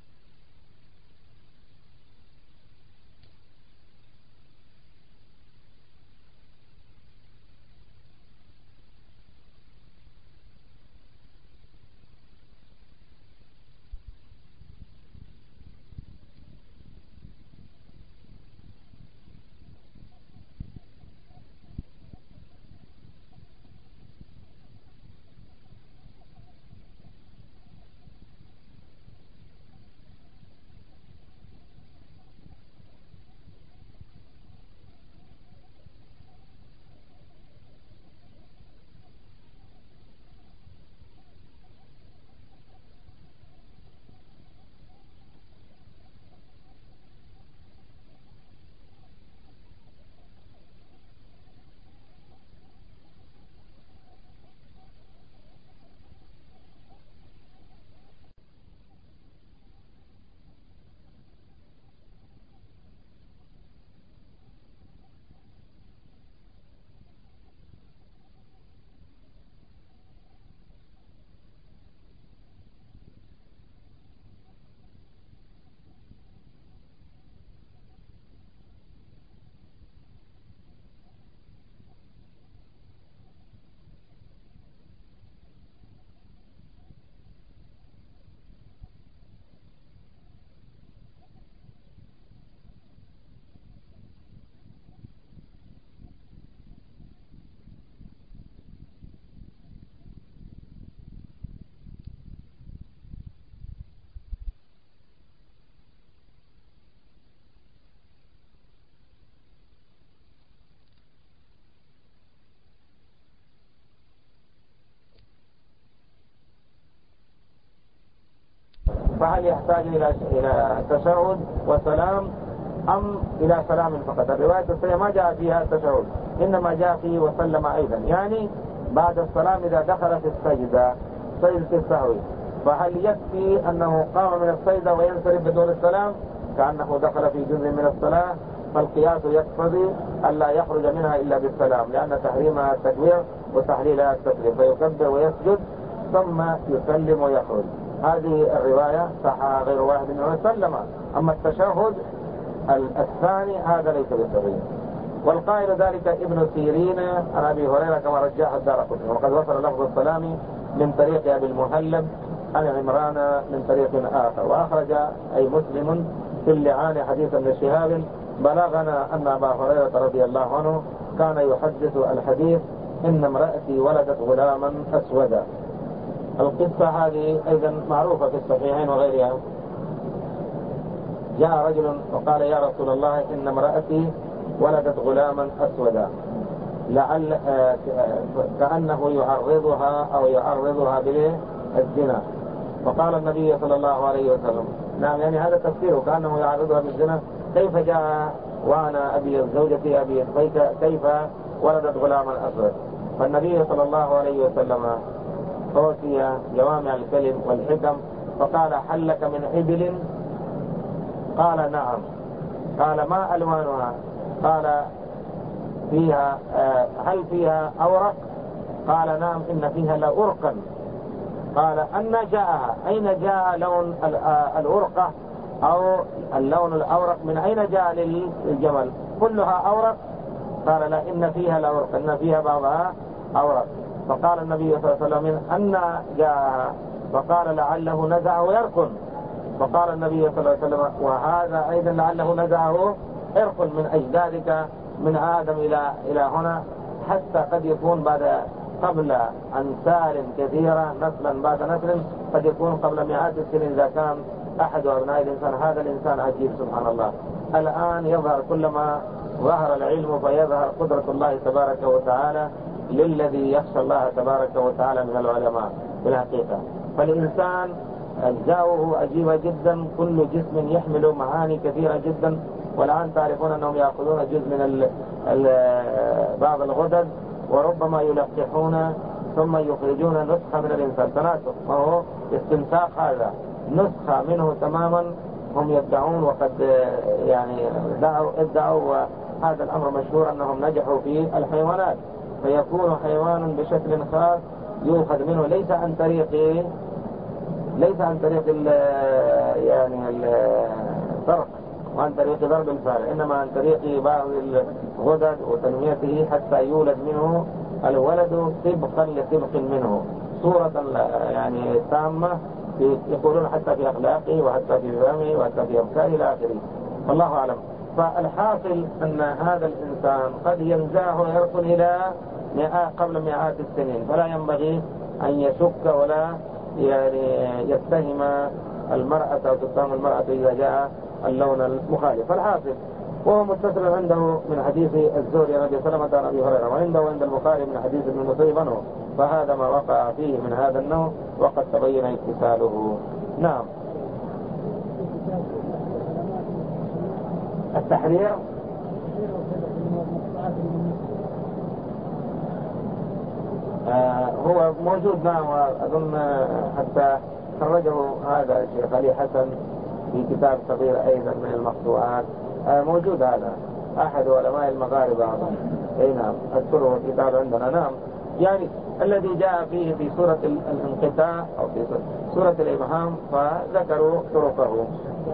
فهل يحتاج إلى إلى تشهد وسلام أم إلى سلام فقط؟ الرواية الصحيحة ما جاء فيها التشهد، إنما جاء فيه وسلم أيضا، يعني بعد السلام إذا دخل في السجدة سجدة السهو، فهل يكفي أنه قام من السجدة وينصرف بدون السلام كأنه دخل في جزء من الصلاة؟ فالقياس يقتضي ألا يخرج منها إلا بالسلام، لأن تحريمها التكبير وتحليلها التسليم، فيكبر ويسجد ثم يسلم ويخرج. هذه الرواية صح غير واحد منه وسلم. أما التشهد الثاني هذا ليس بالصحيح. والقائل ذلك ابن سيرين عن أبي هريرة كما رجح الدارقطني، وقد وصل لفظ السلام من طريق أبي المهلب عن عمران من طريق آخر. وأخرج أي مسلم في اللعان حديث ابن شهاب بلغنا أن أبا هريرة رضي الله عنه كان يحدث الحديث إن امرأتي ولدت غلاما أسودا. القصة هذه أيضا معروفة في الصحيحين وغيرها. جاء رجل وقال يا رسول الله إن امرأتي ولدت غلاما أسودا لعل آه كأنه يعرضها أو يعرضها بالزنا. فقال النبي صلى الله عليه وسلم نعم، يعني هذا تفسيره كأنه يعرضها بالزنا. كيف جاء وأنا أبي زوجتي أبي كيف ولدت غلاما أسود؟ فالنبي صلى الله عليه وسلم أوتي جوامع الكلم والحكم فقال هل لك من إبل؟ قال نعم. قال ما ألوانها؟ قال فيها هل فيها أورق؟ قال نعم إن فيها لأرقا. قال أن جاءها، أين جاء لون الأرقة أو اللون الأورق، من أين جاء للجمل؟ كلها أورق؟ قال لا، إن فيها الأورق، إن فيها بعضها أورق. فقال النبي صلى الله عليه وسلم من أن جاءها؟ فقال لعله نزعه يركن. فقال النبي صلى الله عليه وسلم وهذا أيضا لعله نزعه يركن، من أجل ذلك من آدم إلى إلى هنا، حتى قد يكون بعد قبل أنسال كثيرة نسلا بعد نسل، قد يكون قبل مئات السنين إذا كان أحد أبناء الإنسان. هذا الإنسان عجيب سبحان الله. الآن يظهر كلما ظهر العلم فيظهر قدرة الله تبارك وتعالى للذي يخشى الله تبارك وتعالى من العلماء بالحقيقة. فالإنسان أجزاؤه عجيبة جدا، كل جسم يحمل معاني كثيرة جدا. والآن تعرفون أنهم يأخذون جزء من ال ال بعض الغدد وربما يلقحون ثم يخرجون نسخة من الإنسان، تناسخ، وهو استنساخ، هذا نسخة منه تماما هم يدعون، وقد يعني ادعوا ادعوا وهذا الأمر مشهور أنهم نجحوا في الحيوانات، فيكون حيوان بشكل خاص يؤخذ منه ليس عن طريق ليس عن طريق ال يعني الفرق وعن طريق ضرب الفار، إنما عن طريق بعض الغدد وتنميته حتى يولد منه الولد طبقا لطبق منه، صورة يعني تامة، يقولون حتى في أخلاقه وحتى في فهمه وحتى في أفكاره إلى آخره، والله أعلم. فالحاصل أن هذا الإنسان قد ينزعه ويركن إلى قبل مئات السنين، فلا ينبغي أن يشك ولا يعني يتهم المرأة أو تتهم المرأة إذا جاء اللون المخالف. فالحاصل وهو متصل عنده من حديث الزهري عن أبي سلمة عن أبي هريرة، وعنده عند البخاري من حديث ابن المسيب عنه، فهذا ما وقع فيه من هذا النوع وقد تبين اتصاله. نعم. التحرير آه هو موجود، نعم، وأظن حتى خرجه هذا الشيخ علي حسن في كتاب صغير أيضا من المقطوعات، آه موجود هذا أحد علماء المغاربة أظن، أي نعم أذكره الكتاب عندنا. نعم، يعني الذي جاء فيه في سورة الانقطاع أو في سورة الإبهام فذكروا طرقه.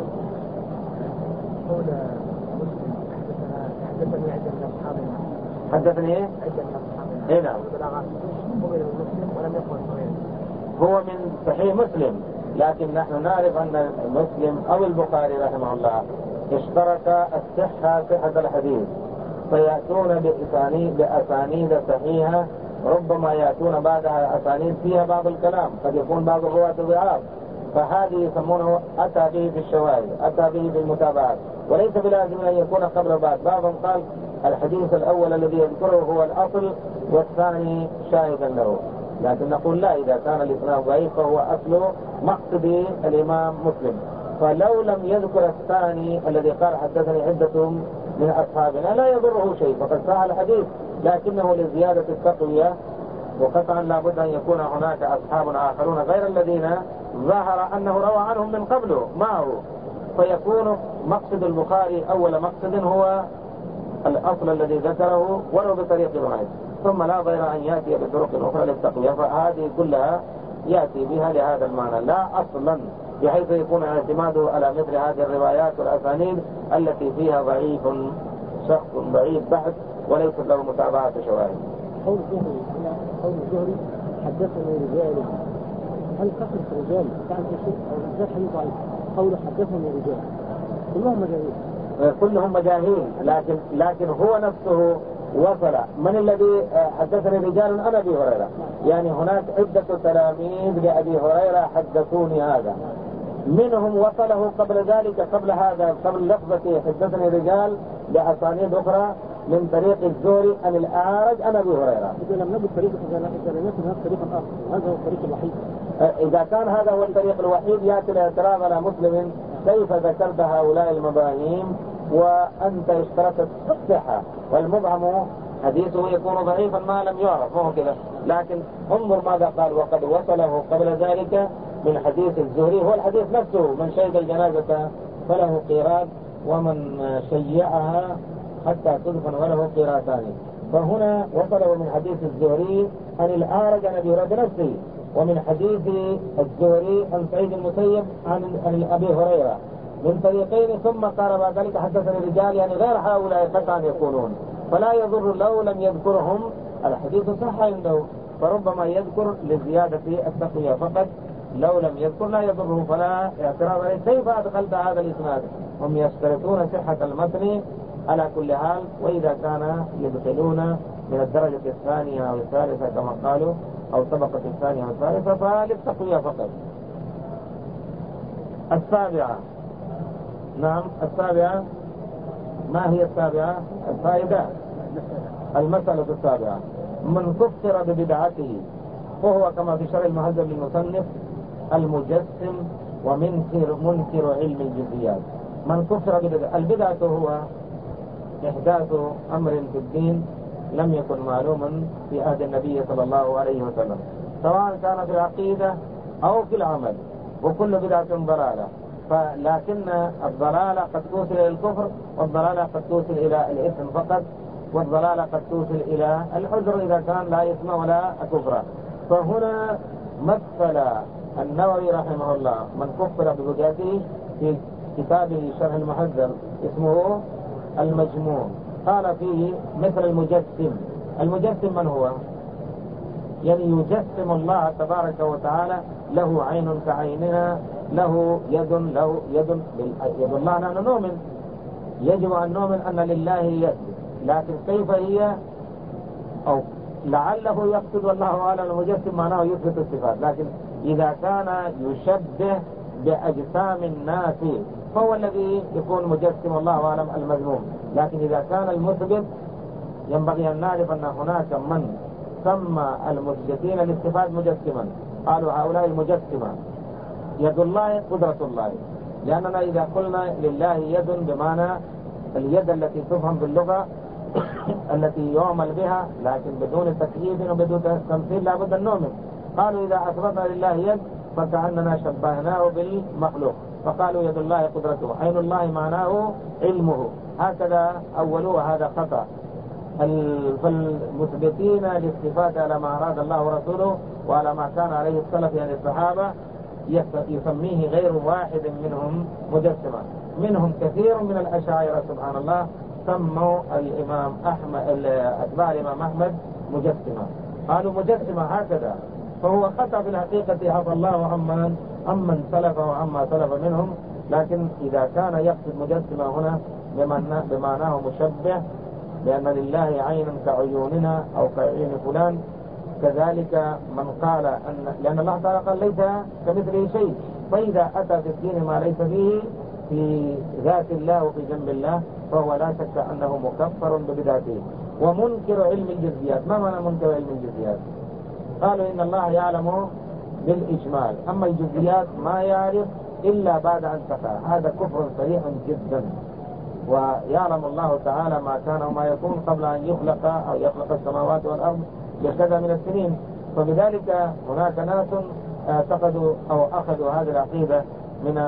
حدثني عدة من أصحابنا حدثني ايه؟ عدة من أصحابنا ايه نعم، قبل المسلم ولم يقل صغير، هو من صحيح مسلم، لكن نحن نعرف أن مسلم أو البخاري رحمه الله اشترط الصحة صحة الحديث، فيأتون بأسانيد بأسانيد صحيحة، ربما يأتون بعدها أسانيد فيها بعض الكلام، قد يكون بعض الرواة ضعاف، فهذه يسمونه أتى به في الشواهد، أتى به في المتابعات، وليس بلازم أن يكون قبل بعد. بعضهم قال الحديث الأول الذي يذكره هو الأصل والثاني شاهدا له، لكن نقول لا، إذا كان الإسناد ضعيف فهو أصل مقصد الإمام مسلم، فلو لم يذكر الثاني الذي قال حدثني عدة من أصحابنا لا يضره شيء، فقد صح الحديث، لكنه لزيادة التقوية، وقطعا لابد أن يكون هناك أصحاب آخرون غير الذين ظهر أنه روى عنهم من قبله معه، فيكون مقصد البخاري أول مقصد هو الأصل الذي ذكره ولو بطريق واحد، ثم لا ضير أن يأتي بطرق أخرى للتقوية، فهذه كلها يأتي بها لهذا المعنى، لا أصلا بحيث يكون اعتماده على مثل هذه الروايات والأسانيد التي فيها ضعيف، شخص ضعيف بحث وليس له متابعة شواهد. قول الزهري قول الزهري حدثني رجال، هل كثرة الرجال تعرف شيء أو الرجال حديث ضعيف؟ قول حدثني رجال كلهم مجاهيل، كلهم مجاهيل، لكن لكن هو نفسه وصل. من الذي حدثني رجال؟ أنا أبي هريرة، يعني هناك عدة تلاميذ لأبي هريرة حدثوني هذا، منهم وصله قبل ذلك، قبل هذا قبل لفظة حدثني رجال بأسانيد أخرى من طريق الزهري عن الأعرج عن أبي هريرة. إذا لم نجد طريق إذا لم يكن هذا الطريق الآخر، هذا هو الطريق الوحيد. إذا كان هذا هو الطريق الوحيد يأتي الاعتراض على مسلم، كيف ذكرت هؤلاء المباهيم وأنت اشترطت الصحة، والمبهم حديثه يكون ضعيفا ما لم يعرف، مو كذا. لكن انظر ماذا قال: وقد وصله قبل ذلك من حديث الزهري، هو الحديث نفسه: من شهد الجنازة فله قيراط، ومن شيعها حتى تدفن وله قيراطان. فهنا وصله من حديث الزهري عن الأعرج عن أبي هريرة نفسه، ومن حديث الزهري عن سعيد المسيب عن عن أبي هريرة من طريقين، ثم قال بعد ذلك حدثني رجال، يعني غير هؤلاء قطعا يكونون، فلا يضر لو لم يذكرهم، الحديث صح عنده، فربما يذكر لزيادة التقوية فقط، لو لم يذكر لا يضره فلا اعتراض عليه. كيف أدخلت هذا الإسناد؟ هم يشترطون صحة المتن على كل حال، وإذا كان يدخلون من الدرجة الثانية أو الثالثة كما قالوا، أو الطبقة الثانية أو الثالثة، فللتقوية فقط. السابعة، نعم السابعة، ما هي السابعة؟ الفائدة، المسألة السابعة: من كفر ببدعته فهو كما في شرح المهذب للمصنف المجسم ومنكر منكر علم الجزئيات. من كفر ببدعة، البدعة هو إحداث أمر في الدين لم يكن معلوما في عهد النبي صلى الله عليه وسلم، سواء كان في العقيدة أو في العمل، وكل بدعة ضلالة. فلكن الضلالة قد توصل إلى الكفر، والضلالة قد توصل إلى الإثم فقط، والضلالة قد توصل إلى العذر إذا كان لا إثم ولا كفر. فهنا مثل النووي رحمه الله من كفر ببدعته في كتابه شرح المهذب اسمه المجموع، قال فيه مثل المجسم. المجسم من هو؟ يعني يجسم الله تبارك وتعالى، له عين كعيننا، له يد له يد يد الله. نحن نؤمن، يجب أن نؤمن أن لله يد، لكن كيف هي؟ أو لعله يقصد والله أعلم المجسم معناه يثبت الصفات، لكن إذا كان يشبه بأجسام الناس فهو الذي يكون مجسم الله أعلم المذموم. لكن إذا كان المثبت ينبغي أن نعرف أن هناك من سمى المثبتين للصفات مجسما، قالوا هؤلاء المجسمة يد الله قدرة الله، لأننا إذا قلنا لله يد بمعنى اليد التي تفهم باللغة التي يعمل بها، لكن بدون تكييف وبدون تمثيل لابد أن نؤمن. قالوا إذا أثبتنا لله يد فكأننا شبهناه بالمخلوق، فقالوا يد الله قدرته، عين الله معناه علمه، هكذا أولوا، هذا خطأ. فالمثبتين للصفات على ما أراد الله ورسوله وعلى ما كان عليه السلف يعني الصحابة يسميه غير واحد منهم مجسمة. منهم كثير من الأشاعرة سبحان الله سموا الإمام أحمد أتباع الإمام أحمد مجسمة، قالوا مجسمة هكذا، فهو خطأ في الحقيقة، عفى الله عمن عمن سلف وعما سلف منهم. لكن إذا كان يقصد مجسمة هنا بمعناه مشبه، لأن لله عين كعيوننا أو كعيون فلان، كذلك من قال أن لأن الله تعالى قال ليس كمثله شيء، فإذا أتى في الدين ما ليس فيه في ذات الله وفي جنب الله فهو لا شك أنه مكفر ببدعته. ومنكر علم الجزئيات، ما معنى منكر علم الجزئيات؟ قالوا إن الله يعلم بالإجمال، أما الجزئيات ما يعرف إلا بعد أن تقع، هذا كفر صريح جدا. ويعلم الله تعالى ما كان وما يكون قبل أن يخلق أو يخلق السماوات والأرض بكذا من السنين. فبذلك هناك ناس اعتقدوا أو أخذوا هذه العقيدة من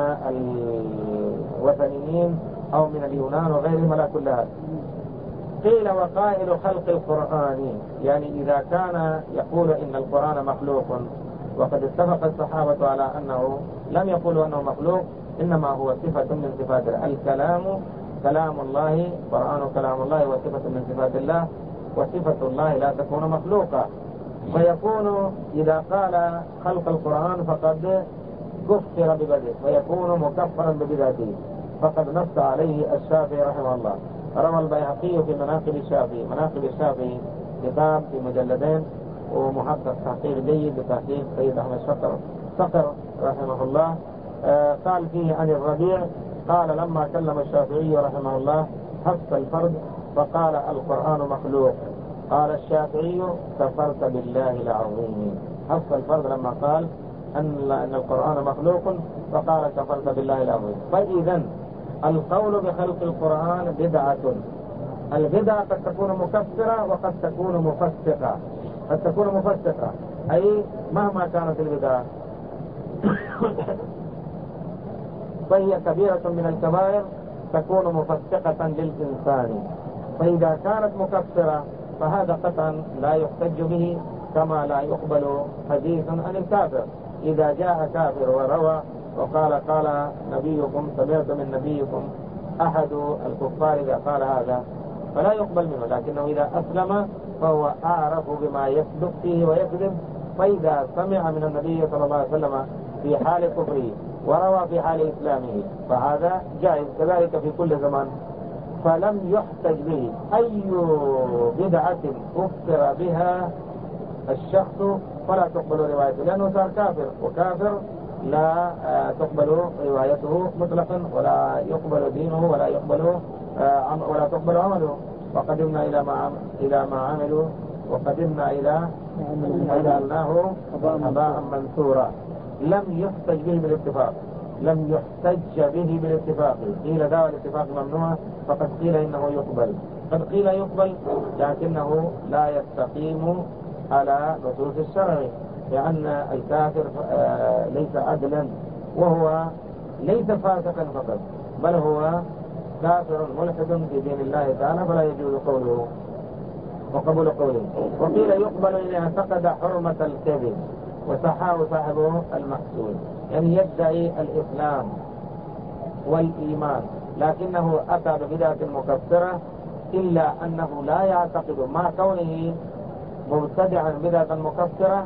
الوثنيين أو من اليونان وغيرهم على كل هذا. قيل وقائل خلق القرآن، يعني إذا كان يقول إن القرآن مخلوق، وقد اتفق الصحابة على أنه لم يقولوا أنه مخلوق، إنما هو صفة من صفات الله. الكلام كلام الله، القرآن كلام الله وصفة من صفات الله، وصفة الله لا تكون مخلوقة. فيكون إذا قال خلق القرآن فقد كفر ببدعه، ويكون مكفرا ببدعته، فقد نص عليه الشافعي رحمه الله. روى البيهقي في مناقب الشافعي، مناقب الشافعي كتاب في مجلدين ومحقق تحقيق جيد بتحقيق سيد أحمد شقر صقر رحمه الله. آه قال فيه عن الربيع قال لما كلم الشافعي رحمه الله حفظ الفرد فقال القرآن مخلوق، قال الشافعي كفرت بالله العظيم. حفظ الفرد لما قال أن أن القرآن مخلوق فقال كفرت بالله العظيم. فإذا القول بخلق القرآن بدعة. البدعة قد تكون مكفرة وقد تكون مفسقة. قد تكون مفسقة أي مهما كانت البدعة فهي كبيرة من الكبائر تكون مفسقة للإنسان. فإذا كانت مكفرة فهذا قطعا لا يحتج به كما لا يقبل حديث عن الكافر. إذا جاء كافر وروى وقال قال نبيكم سمعت من نبيكم أحد الكفار إذا قال هذا فلا يقبل منه، لكنه إذا أسلم فهو أعرف بما يصدق فيه ويكذب. فإذا سمع من النبي صلى الله عليه وسلم في حال كفره وروى في حال إسلامه فهذا جائز، كذلك في كل زمان. فلم يحتج به أي بدعة كفر بها الشخص فلا تقبل روايته، لأنه صار كافر، وكافر لا تقبل روايته مطلقا ولا يقبل دينه ولا يقبل ولا تقبل عمله. وقدمنا إلى ما إلى ما عملوا وقدمنا إلى ما جعلناه هباء منثورا. لم يحتج به بالاتفاق، لم يحتج به بالاتفاق. قيل ذا الاتفاق ممنوع، فقد قيل إنه يقبل. قد قيل يقبل لكنه لا يستقيم على نصوص الشرع، لأن الكافر ليس عدلا، وهو ليس فاسقا فقط، بل هو كافر ملحد في دين الله تعالى، فلا يجوز قوله وقبول قوله. وقيل يقبل إن اعتقد حرمة الكذب وصحاه صاحبه المحسول، يعني يدعي الإسلام والإيمان لكنه أتى ببدعة مكفرة، إلا أنه لا يعتقد مع كونه مبتدعا بدعة مكفرة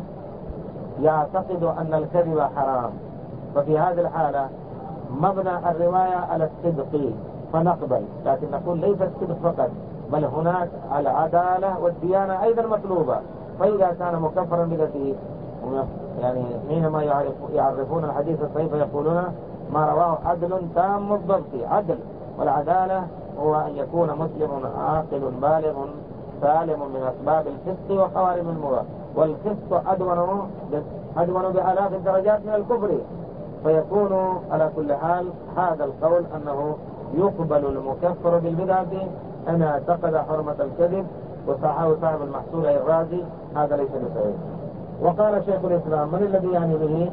يعتقد أن الكذب حرام. ففي هذه الحالة مبنى الرواية على الصدق فنقبل، لكن نقول ليس الصدق فقط بل هناك العدالة والديانة أيضا مطلوبة. فإذا كان مكفرا بذاته، يعني حينما يعرفون الحديث الصحيح يقولون ما رواه عدل تام الضبط. عدل والعدالة هو أن يكون مسلم عاقل بالغ سالم من أسباب الفسق وخوارم المروءة، والفسق أدون أدون بآلاف الدرجات من الكفر. فيكون على كل حال هذا القول أنه يقبل المكفر بالبدعة أن اعتقد حرمة الكذب وصححه صاحب المحصول الرازي، هذا ليس بصحيح. وقال شيخ الإسلام من الذي يعني به؟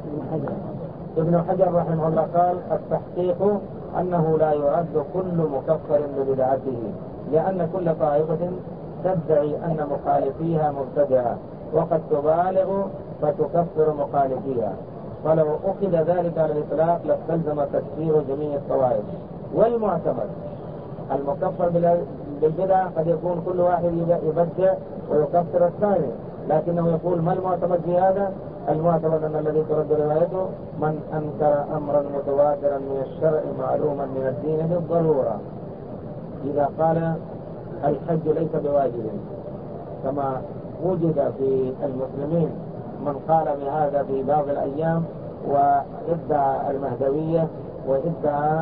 ابن حجر رحمه الله قال التحقيق أنه لا يرد كل مكفر ببدعته، لأن كل طائفة تدعي أن مخالفيها مبتدعة وقد تبالغ فتكفر مخالفيها، فلو أخذ ذلك على الإطلاق لاستلزم تكفير جميع الطوائف. والمعتمد المكفر بالبدع قد يكون كل واحد يبدع ويكفر الثاني، لكنه يقول ما المعتمد في هذا؟ المعتمد أن الذي ترد روايته من أنكر أمرا متواترا من الشرع معلوما من الدين بالضرورة. إذا قال الحج ليس بواجب كما وجد في المسلمين من قال بهذا في بعض الأيام وادعى المهدوية وادعى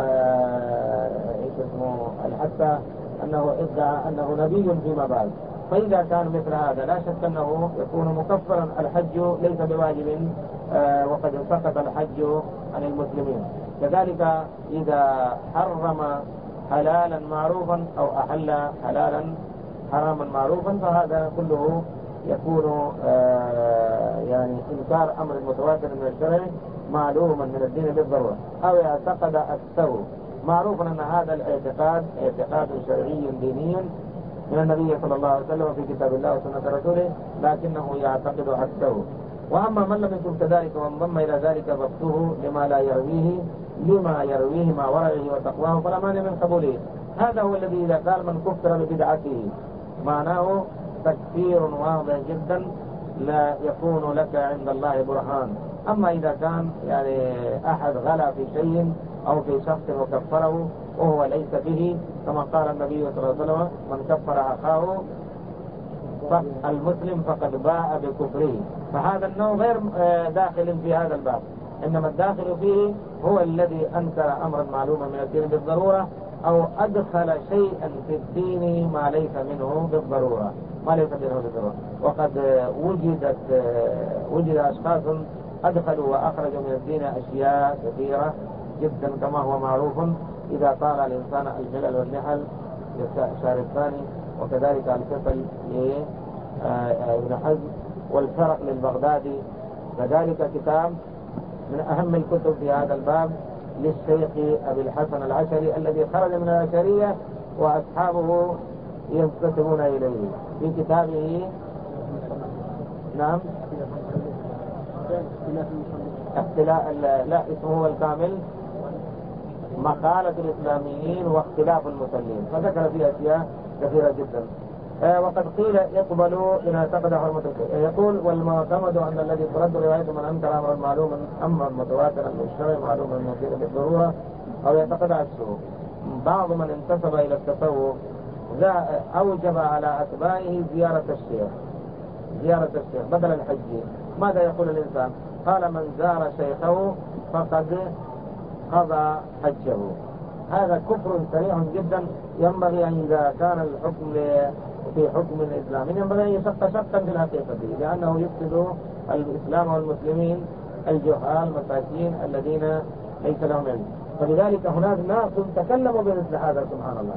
حتى أنه ادعى أنه نبي فيما بعد، فإذا كان مثل هذا لا شك أنه يكون مكفرا. الحج ليس بواجب آه وقد سقط الحج عن المسلمين. كذلك إذا حرم حلالا معروفا أو أحل حلالا حراما معروفا فهذا كله يكون آه يعني إنكار أمر متواتر من الشرع معلوما من الدين بالضرورة. أو اعتقد السوء، معروف أن هذا الاعتقاد اعتقاد شرعي ديني من النبي صلى الله عليه وسلم في كتاب الله وسنة رسوله، لكنه يعتقد السوء. وأما من لم يكن كذلك وانضم إلى ذلك ضبطه لما لا يرويه لما يرويه مع ورعه وتقواه فلا مانع من قبوله. هذا هو الذي إذا قال من كفر ببدعته معناه تكفير واضح جدا لا يكون لك عند الله برهان. أما إذا كان يعني أحد غلا في شيء أو في شخص وكفره وهو ليس به، كما قال النبي صلى الله عليه وسلم من كفر أخاه المسلم فقد باء بكفره، فهذا النوع غير داخل في هذا الباب. إنما الداخل فيه هو الذي أنكر أمرا معلوما من الدين بالضرورة أو أدخل شيئا في الدين ما ليس منه بالضرورة ما ليس منه بالضرورة. وقد وجدت وجد أشخاص أدخلوا وأخرجوا من الدين أشياء كثيرة جدا كما هو معروف. إذا طال الإنسان الملل والنحل للشهر الثاني، وكذلك الفصل لابن حزم والفرق للبغدادي، كذلك كتاب من أهم الكتب في هذا الباب للشيخ أبي الحسن العشري الذي خرج من العشرية وأصحابه ينتسبون إليه، في كتابه نعم اختلاف لا اسمه هو الكامل مقالة الإسلاميين واختلاف المسلمين، فذكر فيه أشياء كثيرة جدا. آه وقد قيل يقبل إن اعتقد حرمة الكفر. يقول والمعتمد أن الذي ترد رواية من أنكر أمرا معلوما أمرا متواترا من الشرع معلوما من الدين بالضرورة أو يعتقد عكسه. بعض من انتسب إلى التصوف أوجب على أتباعه زيارة الشيخ زيارة الشيخ بدل الحج. ماذا يقول الإنسان؟ قال من زار شيخه فقد قضى حجه. هذا كفر سريع جدا. ينبغي أن إذا كان الحكم في حكم الإسلام ينبغي أن يشق شقا في الحقيقة، لأنه يفسد الإسلام والمسلمين الجهال المساكين الذين ليس لهم علم. فلذلك هناك ناس تكلموا بمثل هذا سبحان الله،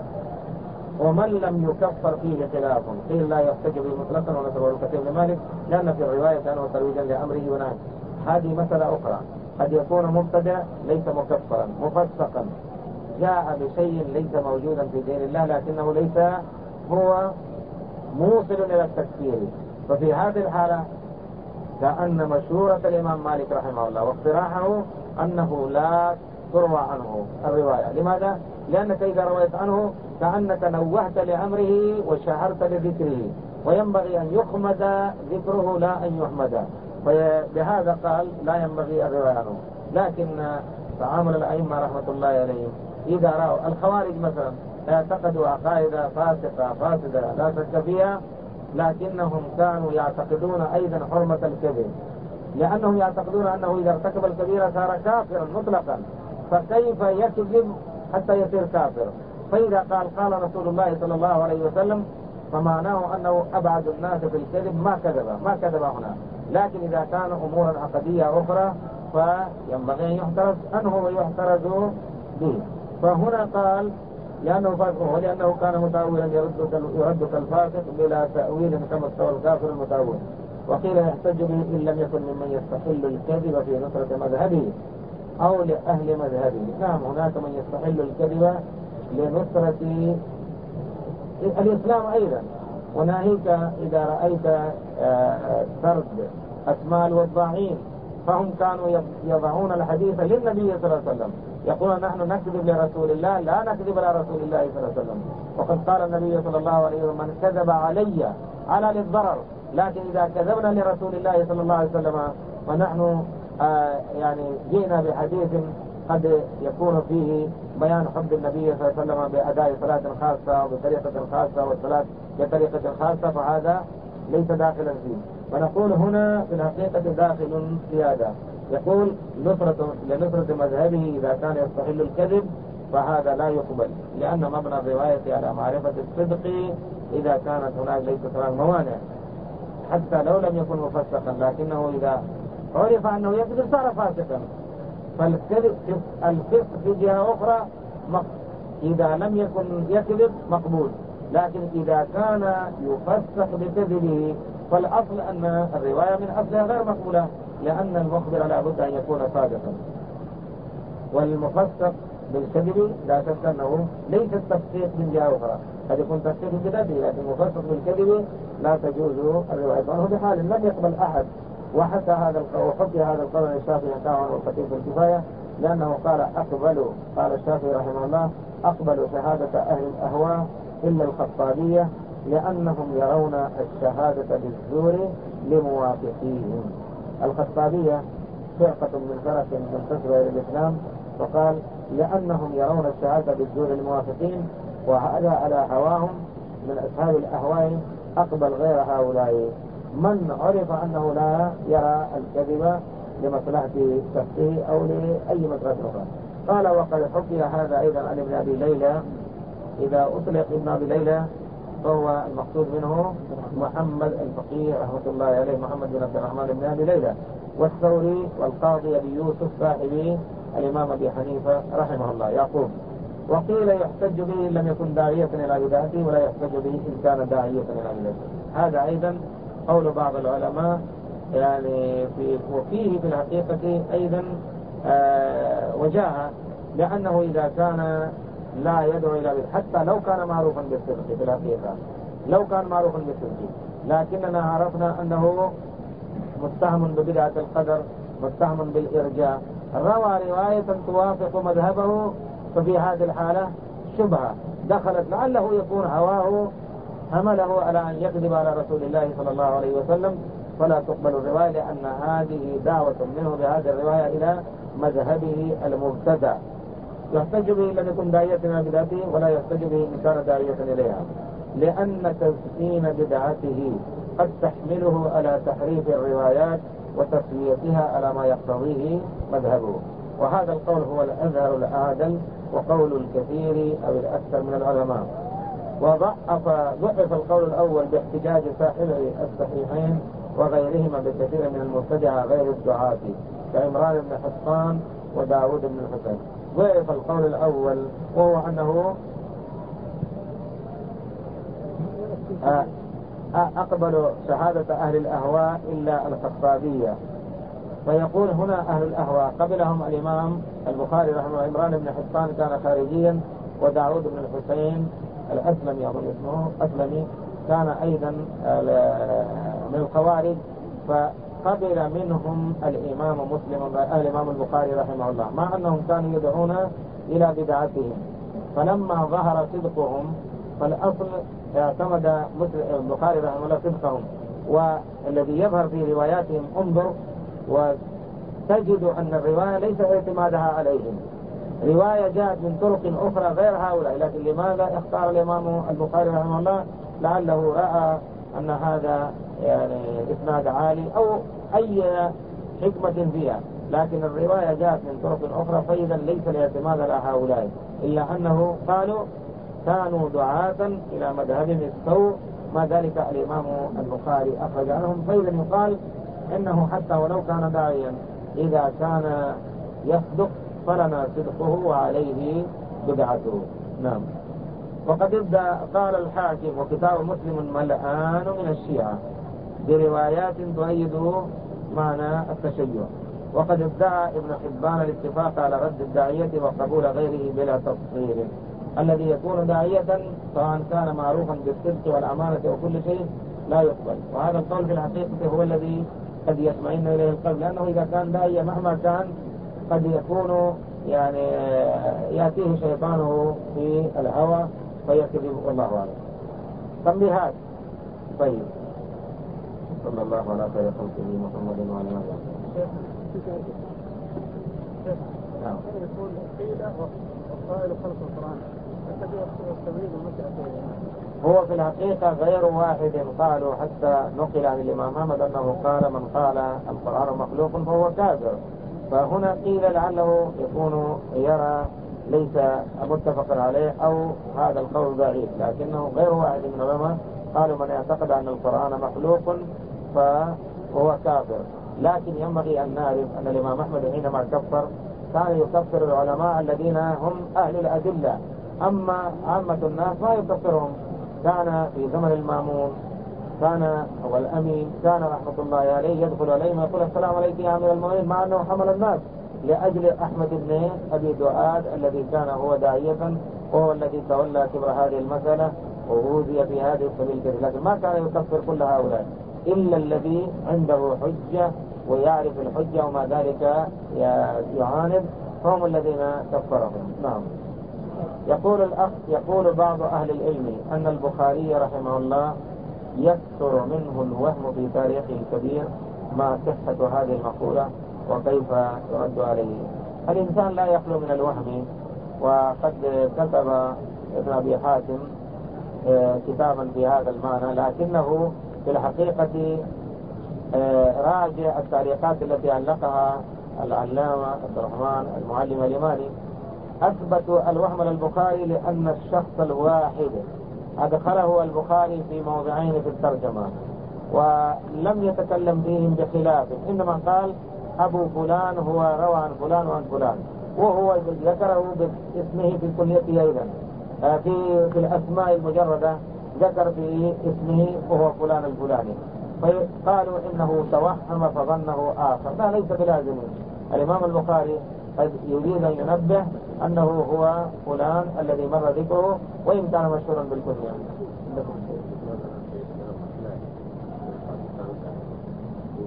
ومن لم يكفر فيه خلاف. قيل لا يحتج به مطلقا ونسبه الكثير لمالك لأن في الرواية أنه ترويجا لأمره ونهيه. هذه مسألة أخرى. قد يكون مبتدع ليس مكفرا مفسقا جاء بشيء ليس موجودا في دين الله لكنه ليس هو موصل إلى التكفير، ففي هذه الحالة كأن مشورة الإمام مالك رحمه الله واقتراحه أنه لا تروى عنه الرواية. لماذا؟ لأنك إذا رويت عنه كأنك نوهت لأمره وشهرت لذكره، وينبغي أن يخمد ذكره لا أن يحمد، فبهذا قال لا ينبغي الرواية عنه. لكن تعامل الأئمة رحمة الله عليهم إذا رأوا الخوارج مثلا اعتقدوا عقائد فاسقة فاسدة لا شك فيها، لكنهم كانوا يعتقدون أيضا حرمة الكذب، لأنهم يعتقدون أنه إذا ارتكب الكبيرة صار كافرا مطلقا، فكيف يكذب حتى يصير كافر؟ فإذا قال قال رسول الله صلى الله عليه وسلم فمعناه أنه أبعد الناس في الكذب ما كذب ما كذب هنا. لكن إذا كان أمورا عقدية أخرى فينبغي أن يحترز عنه ويحترز به. فهنا قال لأنه فاسق ولأنه كان متأولا يرد كالفاسق بلا تأويل كما استوى الكافر المتأول. وقيل يحتج به إن لم يكن ممن يستحل الكذب في نصرة مذهبه أو لأهل مذهبه. نعم هناك من يستحل الكذب لنصرة الإسلام أيضا. وناهيك إذا رأيت سرد أسماء الوضاعين فهم كانوا يضعون الحديث للنبي صلى الله عليه وسلم، يقولون نحن نكذب لرسول الله لا نكذب على رسول الله صلى الله عليه وسلم. وقد قال النبي صلى الله عليه وسلم من كذب علي على للضرر، لكن إذا كذبنا لرسول الله صلى الله عليه وسلم ونحن آه يعني جئنا بحديث قد يكون فيه بيان حب النبي صلى الله عليه وسلم بأداء صلاة خاصة وبطريقة خاصة والصلاة بطريقة خاصة فهذا ليس داخلا فيه. ونقول هنا في الحقيقة داخل في هذا. يقول نصرة لنصرة مذهبه إذا كان يستحل الكذب فهذا لا يقبل، لأن مبنى الرواية على معرفة الصدق إذا كانت هناك ليست هناك موانع حتى لو لم يكن مفسقا، لكنه إذا عرف أنه يكذب صار فاسقا. فالكذب الفسق في جهة أخرى إذا لم يكن يكذب مقبول، لكن إذا كان يفسق بكذبه فالأصل أن الرواية من أصلها غير مقبولة، لأن المخبر لا بد أن يكون صادقا. والمفسق بالكذب لا شك أنه ليس التفسيق من جهة أخرى، قد يكون تفسيق بذاته لكن مفسق بالكذب لا تجوز الرواية عنه بحال لم يقبل أحد. وحتى هذا القول وحكي هذا القول الشافعي حكاه عنه الخطيب في الكفاية، لأنه قال أقبلوا قال الشافعي رحمه الله أقبلوا شهادة أهل الأهواء إلا الخطابية لأنهم يرون الشهادة بالزور لموافقيهم. الخطابية فرقة من فرق منتسبة إلى الإسلام، وقال لأنهم يرون الشهادة بالزور للموافقين، وهذا على هواهم من أصحاب الأهواء أقبل غير هؤلاء من عرف أنه لا يرى الكذب لمصلحة شخصه أو لأي مصلحة أخرى. قال وقد حكي هذا أيضا عن ابن أبي ليلى. إذا أطلق ابن أبي ليلى فهو المقصود منه محمد الفقيه رحمة الله عليه محمد بن عبد الرحمن بن أبي ليلى، والثوري والقاضي أبي يوسف صاحب الإمام أبي حنيفة رحمه الله يعقوب. وقيل يحتج به إن لم يكن داعية إلى بدعته ولا يحتج به إن كان داعية إلى بدعته. هذا أيضا قول بعض العلماء يعني في وفيه في الحقيقة أيضا آه وجاهة، لأنه إذا كان لا يدعو إلى بدعة حتى لو كان معروفا بالصدق في الحقيقة لو كان معروفا بالصدق لكننا عرفنا أنه متهم ببدعة القدر، متهم بالإرجاء، روى رواية توافق مذهبه، ففي هذه الحالة شبهة دخلت، لعله يكون هواه حمله على أن يكذب على رسول الله صلى الله عليه وسلم، فلا تقبل الرواية، لأن هذه دعوة منه بهذه الرواية إلى مذهبه المبتدع. يحتج به لم يكن داعية بذاته، ولا يحتج به إن كان داعية إليها، لأن تزكين بدعته قد تحمله على تحريف الروايات وتسويتها على ما يقتضيه مذهبه. وهذا القول هو الأظهر الأعدل وقول الكثير أو الأكثر من العلماء. وضعف ضعف القول الأول باحتجاج صاحب الصحيحين وغيرهما بكثير من المبتدعة غير الدعاة كعمران بن حطان وداود بن الحسين. ضعف القول الأول وهو أنه أقبل شهادة أهل الأهواء إلا الخطابية، فيقول هنا أهل الأهواء قبلهم الإمام البخاري رحمه الله. عمران بن حطان كان خارجيا، وداود بن الحسين الأسلمي أظن اسمه أسلمي كان أيضا من الخوارج، فقبل منهم الإمام مسلم الإمام البخاري رحمه الله، مع أنهم كانوا يدعون إلى بدعتهم. فلما ظهر صدقهم فالأصل اعتمد البخاري رحمه الله صدقهم، والذي يظهر في رواياتهم انظر وتجد أن الرواية ليس اعتمادها عليهم، رواية جاءت من طرق أخرى غير هؤلاء. لكن لماذا اختار الإمام البخاري رحمه الله؟ لعله رأى أن هذا يعني إسناد عالي أو أي حكمة فيها، لكن الرواية جاءت من طرق أخرى، فإذا ليس الاعتماد على هؤلاء، إلا أنه قالوا كانوا دعاة إلى مذهبهم السوء، ما ذلك الإمام البخاري أخرج عنهم. فإذا يقال إنه حتى ولو كان داعيا إذا كان يصدق فلنا صدقه وعليه بدعته. نعم. وقد ابدأ قال الحاكم وكتاب مسلم ملآن من الشيعة بروايات تؤيد معنى التشيع. وقد ادعى ابن حبان الاتفاق على رد الداعية وقبول غيره بلا تفصيل. الذي يكون داعية سواء كان معروفا بالصدق والأمانة وكل شيء لا يقبل، وهذا القول في الحقيقة هو الذي قد يطمئن إليه القلب، لأنه إذا كان داعية مهما كان قد يكون يعني يأتيه شيطانه في الهوى فيكذب، والله أعلم. تنبيهات. طيب، صلى الله على خير خلقه محمد وعلى آله. نعم. يقول قيل وقائل خلق القرآن هو في الحقيقة غير واحد قالوا، حتى نقل عن الإمام أحمد أنه قال من قال القرآن مخلوق فهو كافر. فهنا قيل لعله يكون يرى ليس متفق عليه أو هذا القول ضعيف، لكنه غير واحد من العلماء قالوا من يعتقد أن القرآن مخلوق فهو كافر. لكن ينبغي أن نعرف أن الإمام أحمد حينما كفر كان يكفر العلماء الذين هم أهل الأدلة، أما عامة الناس ما يكفرهم. كان في زمن المامون كان هو الأمين كان رحمة الله عليه يدخل عليهم ويقول السلام عليك يا أمير المؤمنين، مع أنه حمل الناس لأجل أحمد بن أبي دؤاد الذي كان هو داعية وهو الذي تولى كبر هذه المسألة ووذي في هذه السبيل كثير، لكن ما كان يكفر كل هؤلاء إلا الذي عنده حجة ويعرف الحجة وما ذلك يعاند، هم الذين كفرهم. نعم. يقول الأخ يقول بعض أهل العلم أن البخاري رحمه الله يكثر منه الوهم في تاريخه الكبير، ما صحة هذه المقولة وكيف يرد عليه؟ الإنسان لا يخلو من الوهم، وقد كتب ابن أبي حاتم كتابا في هذا المعنى، لكنه في الحقيقة راجع التعليقات التي علقها العلامة عبد الرحمن المعلم اليماني. أثبتوا الوهم للبخاري لأن الشخص الواحد أدخله البخاري في موضعين في الترجمة ولم يتكلم فيهم بخلاف، إنما قال أبو فلان هو روى عن فلان وعن فلان، وهو ذكره باسمه في كليته أيضا في, في الأسماء المجردة ذكر في اسمه وهو فلان الفلاني، فقالوا إنه توهم فظنه آخر. لا، ليس بلازم. الإمام البخاري قد يريد أن ينبه أنه هو فلان الذي مر ذكره وإن كان مشهورا بالكنية.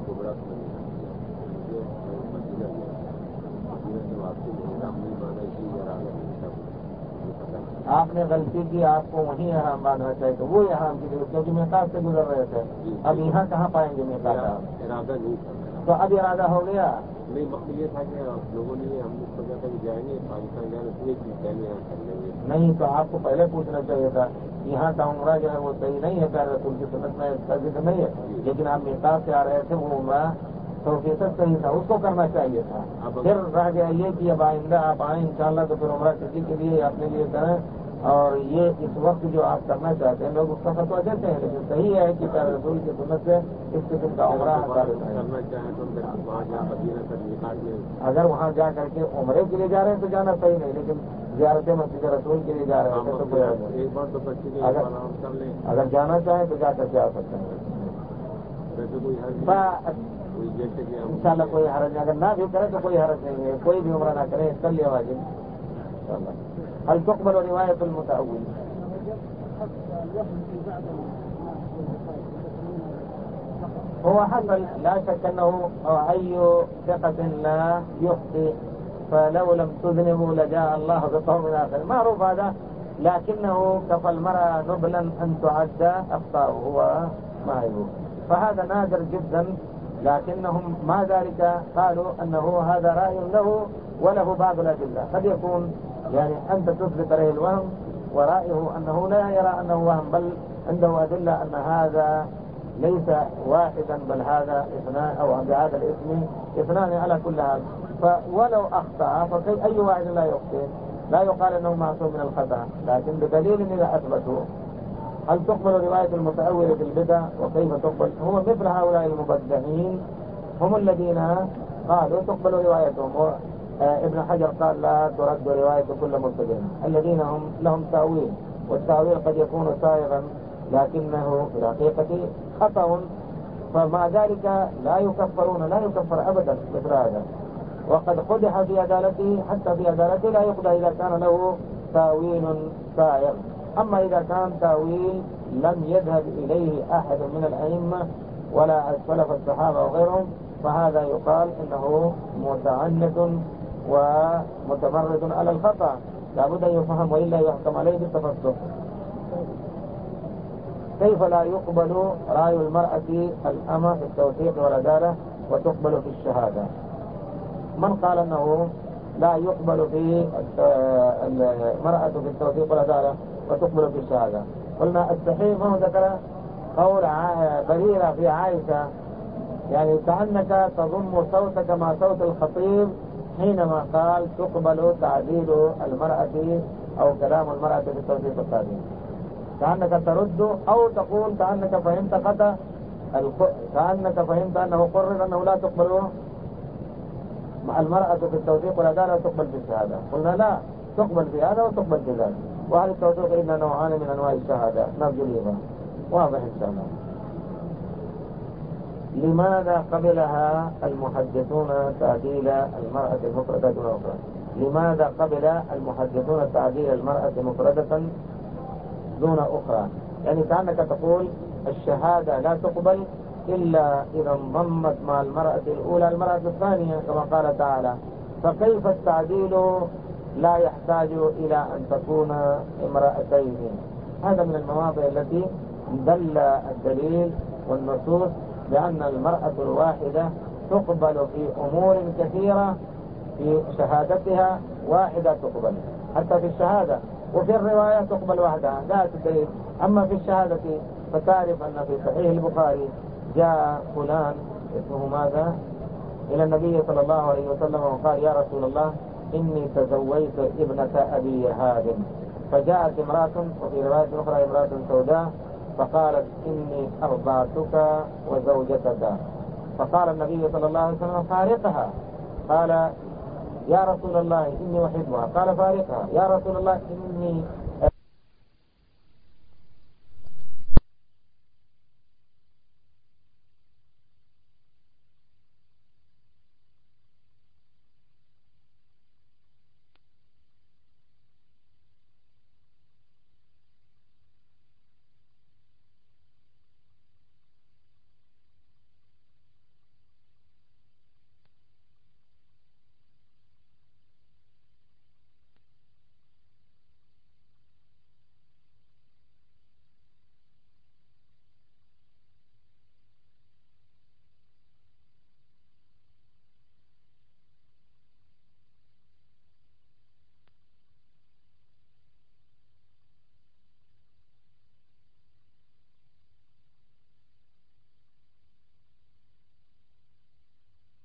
कुबरा को नहीं मुझे मदीना मदीना से वापसी नहीं रामनी माना इसी इरादा नहीं था मुझे पता नहीं। आपने गलती की, आपको वहीं हराम बांधना चाहिए तो वो हराम की जरूरत, क्योंकि मेकात से गुजर रहे थे। अब यहाँ कहाँ पाएंगे मेकात? इरादा नहीं था तो अब इरादा हो गया। नहीं, मकसद ये था कि लोगों ने हमने सोचा था कि जाएंगे पाकिस्तान जाने एक चीज पहले यहाँ कर लेंगे। नहीं तो आपको पहले पूछना चाहिए था। यहाँ का उम्रा जो है वो सही नहीं है, प्यारे रसूल की सुन्नत में तर्जीह नहीं है, लेकिन आप मेकात से आ रहे थे, वो उम्रा सौ फीसद सही था, उसको करना चाहिए था। फिर रह गया ये कि अब आइंदा आप आए इंशाल्लाह तो फिर उम्रा किसी के लिए अपने लिए करें। और ये इस वक्त जो आप करना चाहते हैं लोग उसका फतवा देते हैं, लेकिन सही है कि प्यारे रसूल की सुन्नत से इस किस्म का उम्रा करना चाहें तो वहाँ जा मदीना तक निकाल में अगर वहाँ जा करके उम्रे के लिए जा रहे हैं तो जाना सही नहीं, लेकिन ज़ियारत मस्जिद रसूल के लिए जा रहे हैं तो कोई एक बार तो बच्चे अगर कर लें, अगर जाना चाहें तो जा करके आ सकते हैं। वैसे कोई हर्ज कोई जैसे कि इंशाल्लाह कोई हरज नहीं, अगर ना भी करें तो कोई हरज नहीं है, कोई भी उम्र ना करें कर लिया वाजिब। हल तुक़बल रिवायत मुतअव्विल هو حصل لا شك أنه أي ثقة لا يخطئ، فلو لم تذنبوا لجاء الله بقوم آخر، معروف هذا، لكنه كفى المرأة نبلا أن تعد أخطاؤه هو ما يقول، فهذا نادر جدا. لكنهم مع ذلك قالوا أنه هذا رأي له وله بعض الأدلة، قد يكون يعني أنت تثبت عليه الوهم ورأيه أنه لا يرى أنه وهم، بل عنده أدلة أن هذا ليس واحدا بل هذا اثنان، أو بهذا الاسم اثنان على كل هذا. فولو أخطأ فكي أي واحد لا يخطئ، لا يقال أنه معصوم من الخطأ، لكن بدليل إذا أثبتوا. هل تقبل رواية المتأول في البدع وكيف تقبل؟ هم مثل هؤلاء المبدعين هم الذين قالوا تقبل روايتهم، ابن حجر قال لا ترد رواية كل مبتدع، الذين هم لهم تأويل، والتأويل قد يكون سائغا لكنه في الحقيقة خطأ، فمع ذلك لا يكفرون، لا يكفر أبدا مثل هذا. وقد قدح في عدالته، حتى في عدالته لا يقضى إذا كان له تأويل سائغ. أما إذا كان تأويل لم يذهب إليه أحد من الأئمة ولا سلف الصحابة وغيرهم، فهذا يقال إنه متعنت ومتمرد على الخطأ، لابد أن يفهم وإلا يحكم عليه بالتفسق. كيف لا يقبل رأي المرأة الأمة في التوثيق والعدالة وتقبل في الشهادة؟ من قال أنه لا يقبل في المرأة في التوثيق والعدالة وتقبل في الشهادة؟ قلنا الصحيح ما هو ذكر قول بريرة في عائشة، يعني كأنك تضم صوتك مع صوت الخطيب حينما قال تقبل تعديل المرأة أو كلام المرأة في التوثيق والتعديل، كأنك ترد أو تقول كأنك فهمت خطأ، كأنك فهمت أنه قرر أنه لا تقبل المرأة في التوثيق والعدالة وتقبل في الشهادة. قلنا لا، تقبل في هذا وتقبل في ذلك، وهذا التوثيق إنه نوعان من أنواع الشهادة، نرجو الإيمان واضح إن شاء الله. لماذا قبلها المحدثون تعديل المرأة المفردة دون أخرى؟ لماذا قبل المحدثون تعديل المرأة مفردة دون أخرى؟ يعني كأنك تقول الشهادة لا تقبل إلا إذا انضمت مع المرأة الأولى المرأة الثانية كما قال تعالى، فكيف التعديل لا يحتاج إلى أن تكون امرأتين؟ هذا من المواضع التي دل الدليل والنصوص بأن المرأة الواحدة تقبل في أمور كثيرة، في شهادتها واحدة تقبل حتى في الشهادة، وفي الرواية تقبل وحدها لا تدري. أما في الشهادة فتعرف أن في صحيح البخاري جاء فلان اسمه ماذا إلى النبي صلى الله عليه وسلم وقال يا رسول الله إني تزوجت ابنة أبي هادم، فجاءت امرأة وفي رواية أخرى امرأة سوداء فقالت إني أرضعتك وزوجتك، فقال النبي صلى الله عليه وسلم فارقها. قال يا رسول الله إني أحبها، قال فارقها. يا رسول الله إني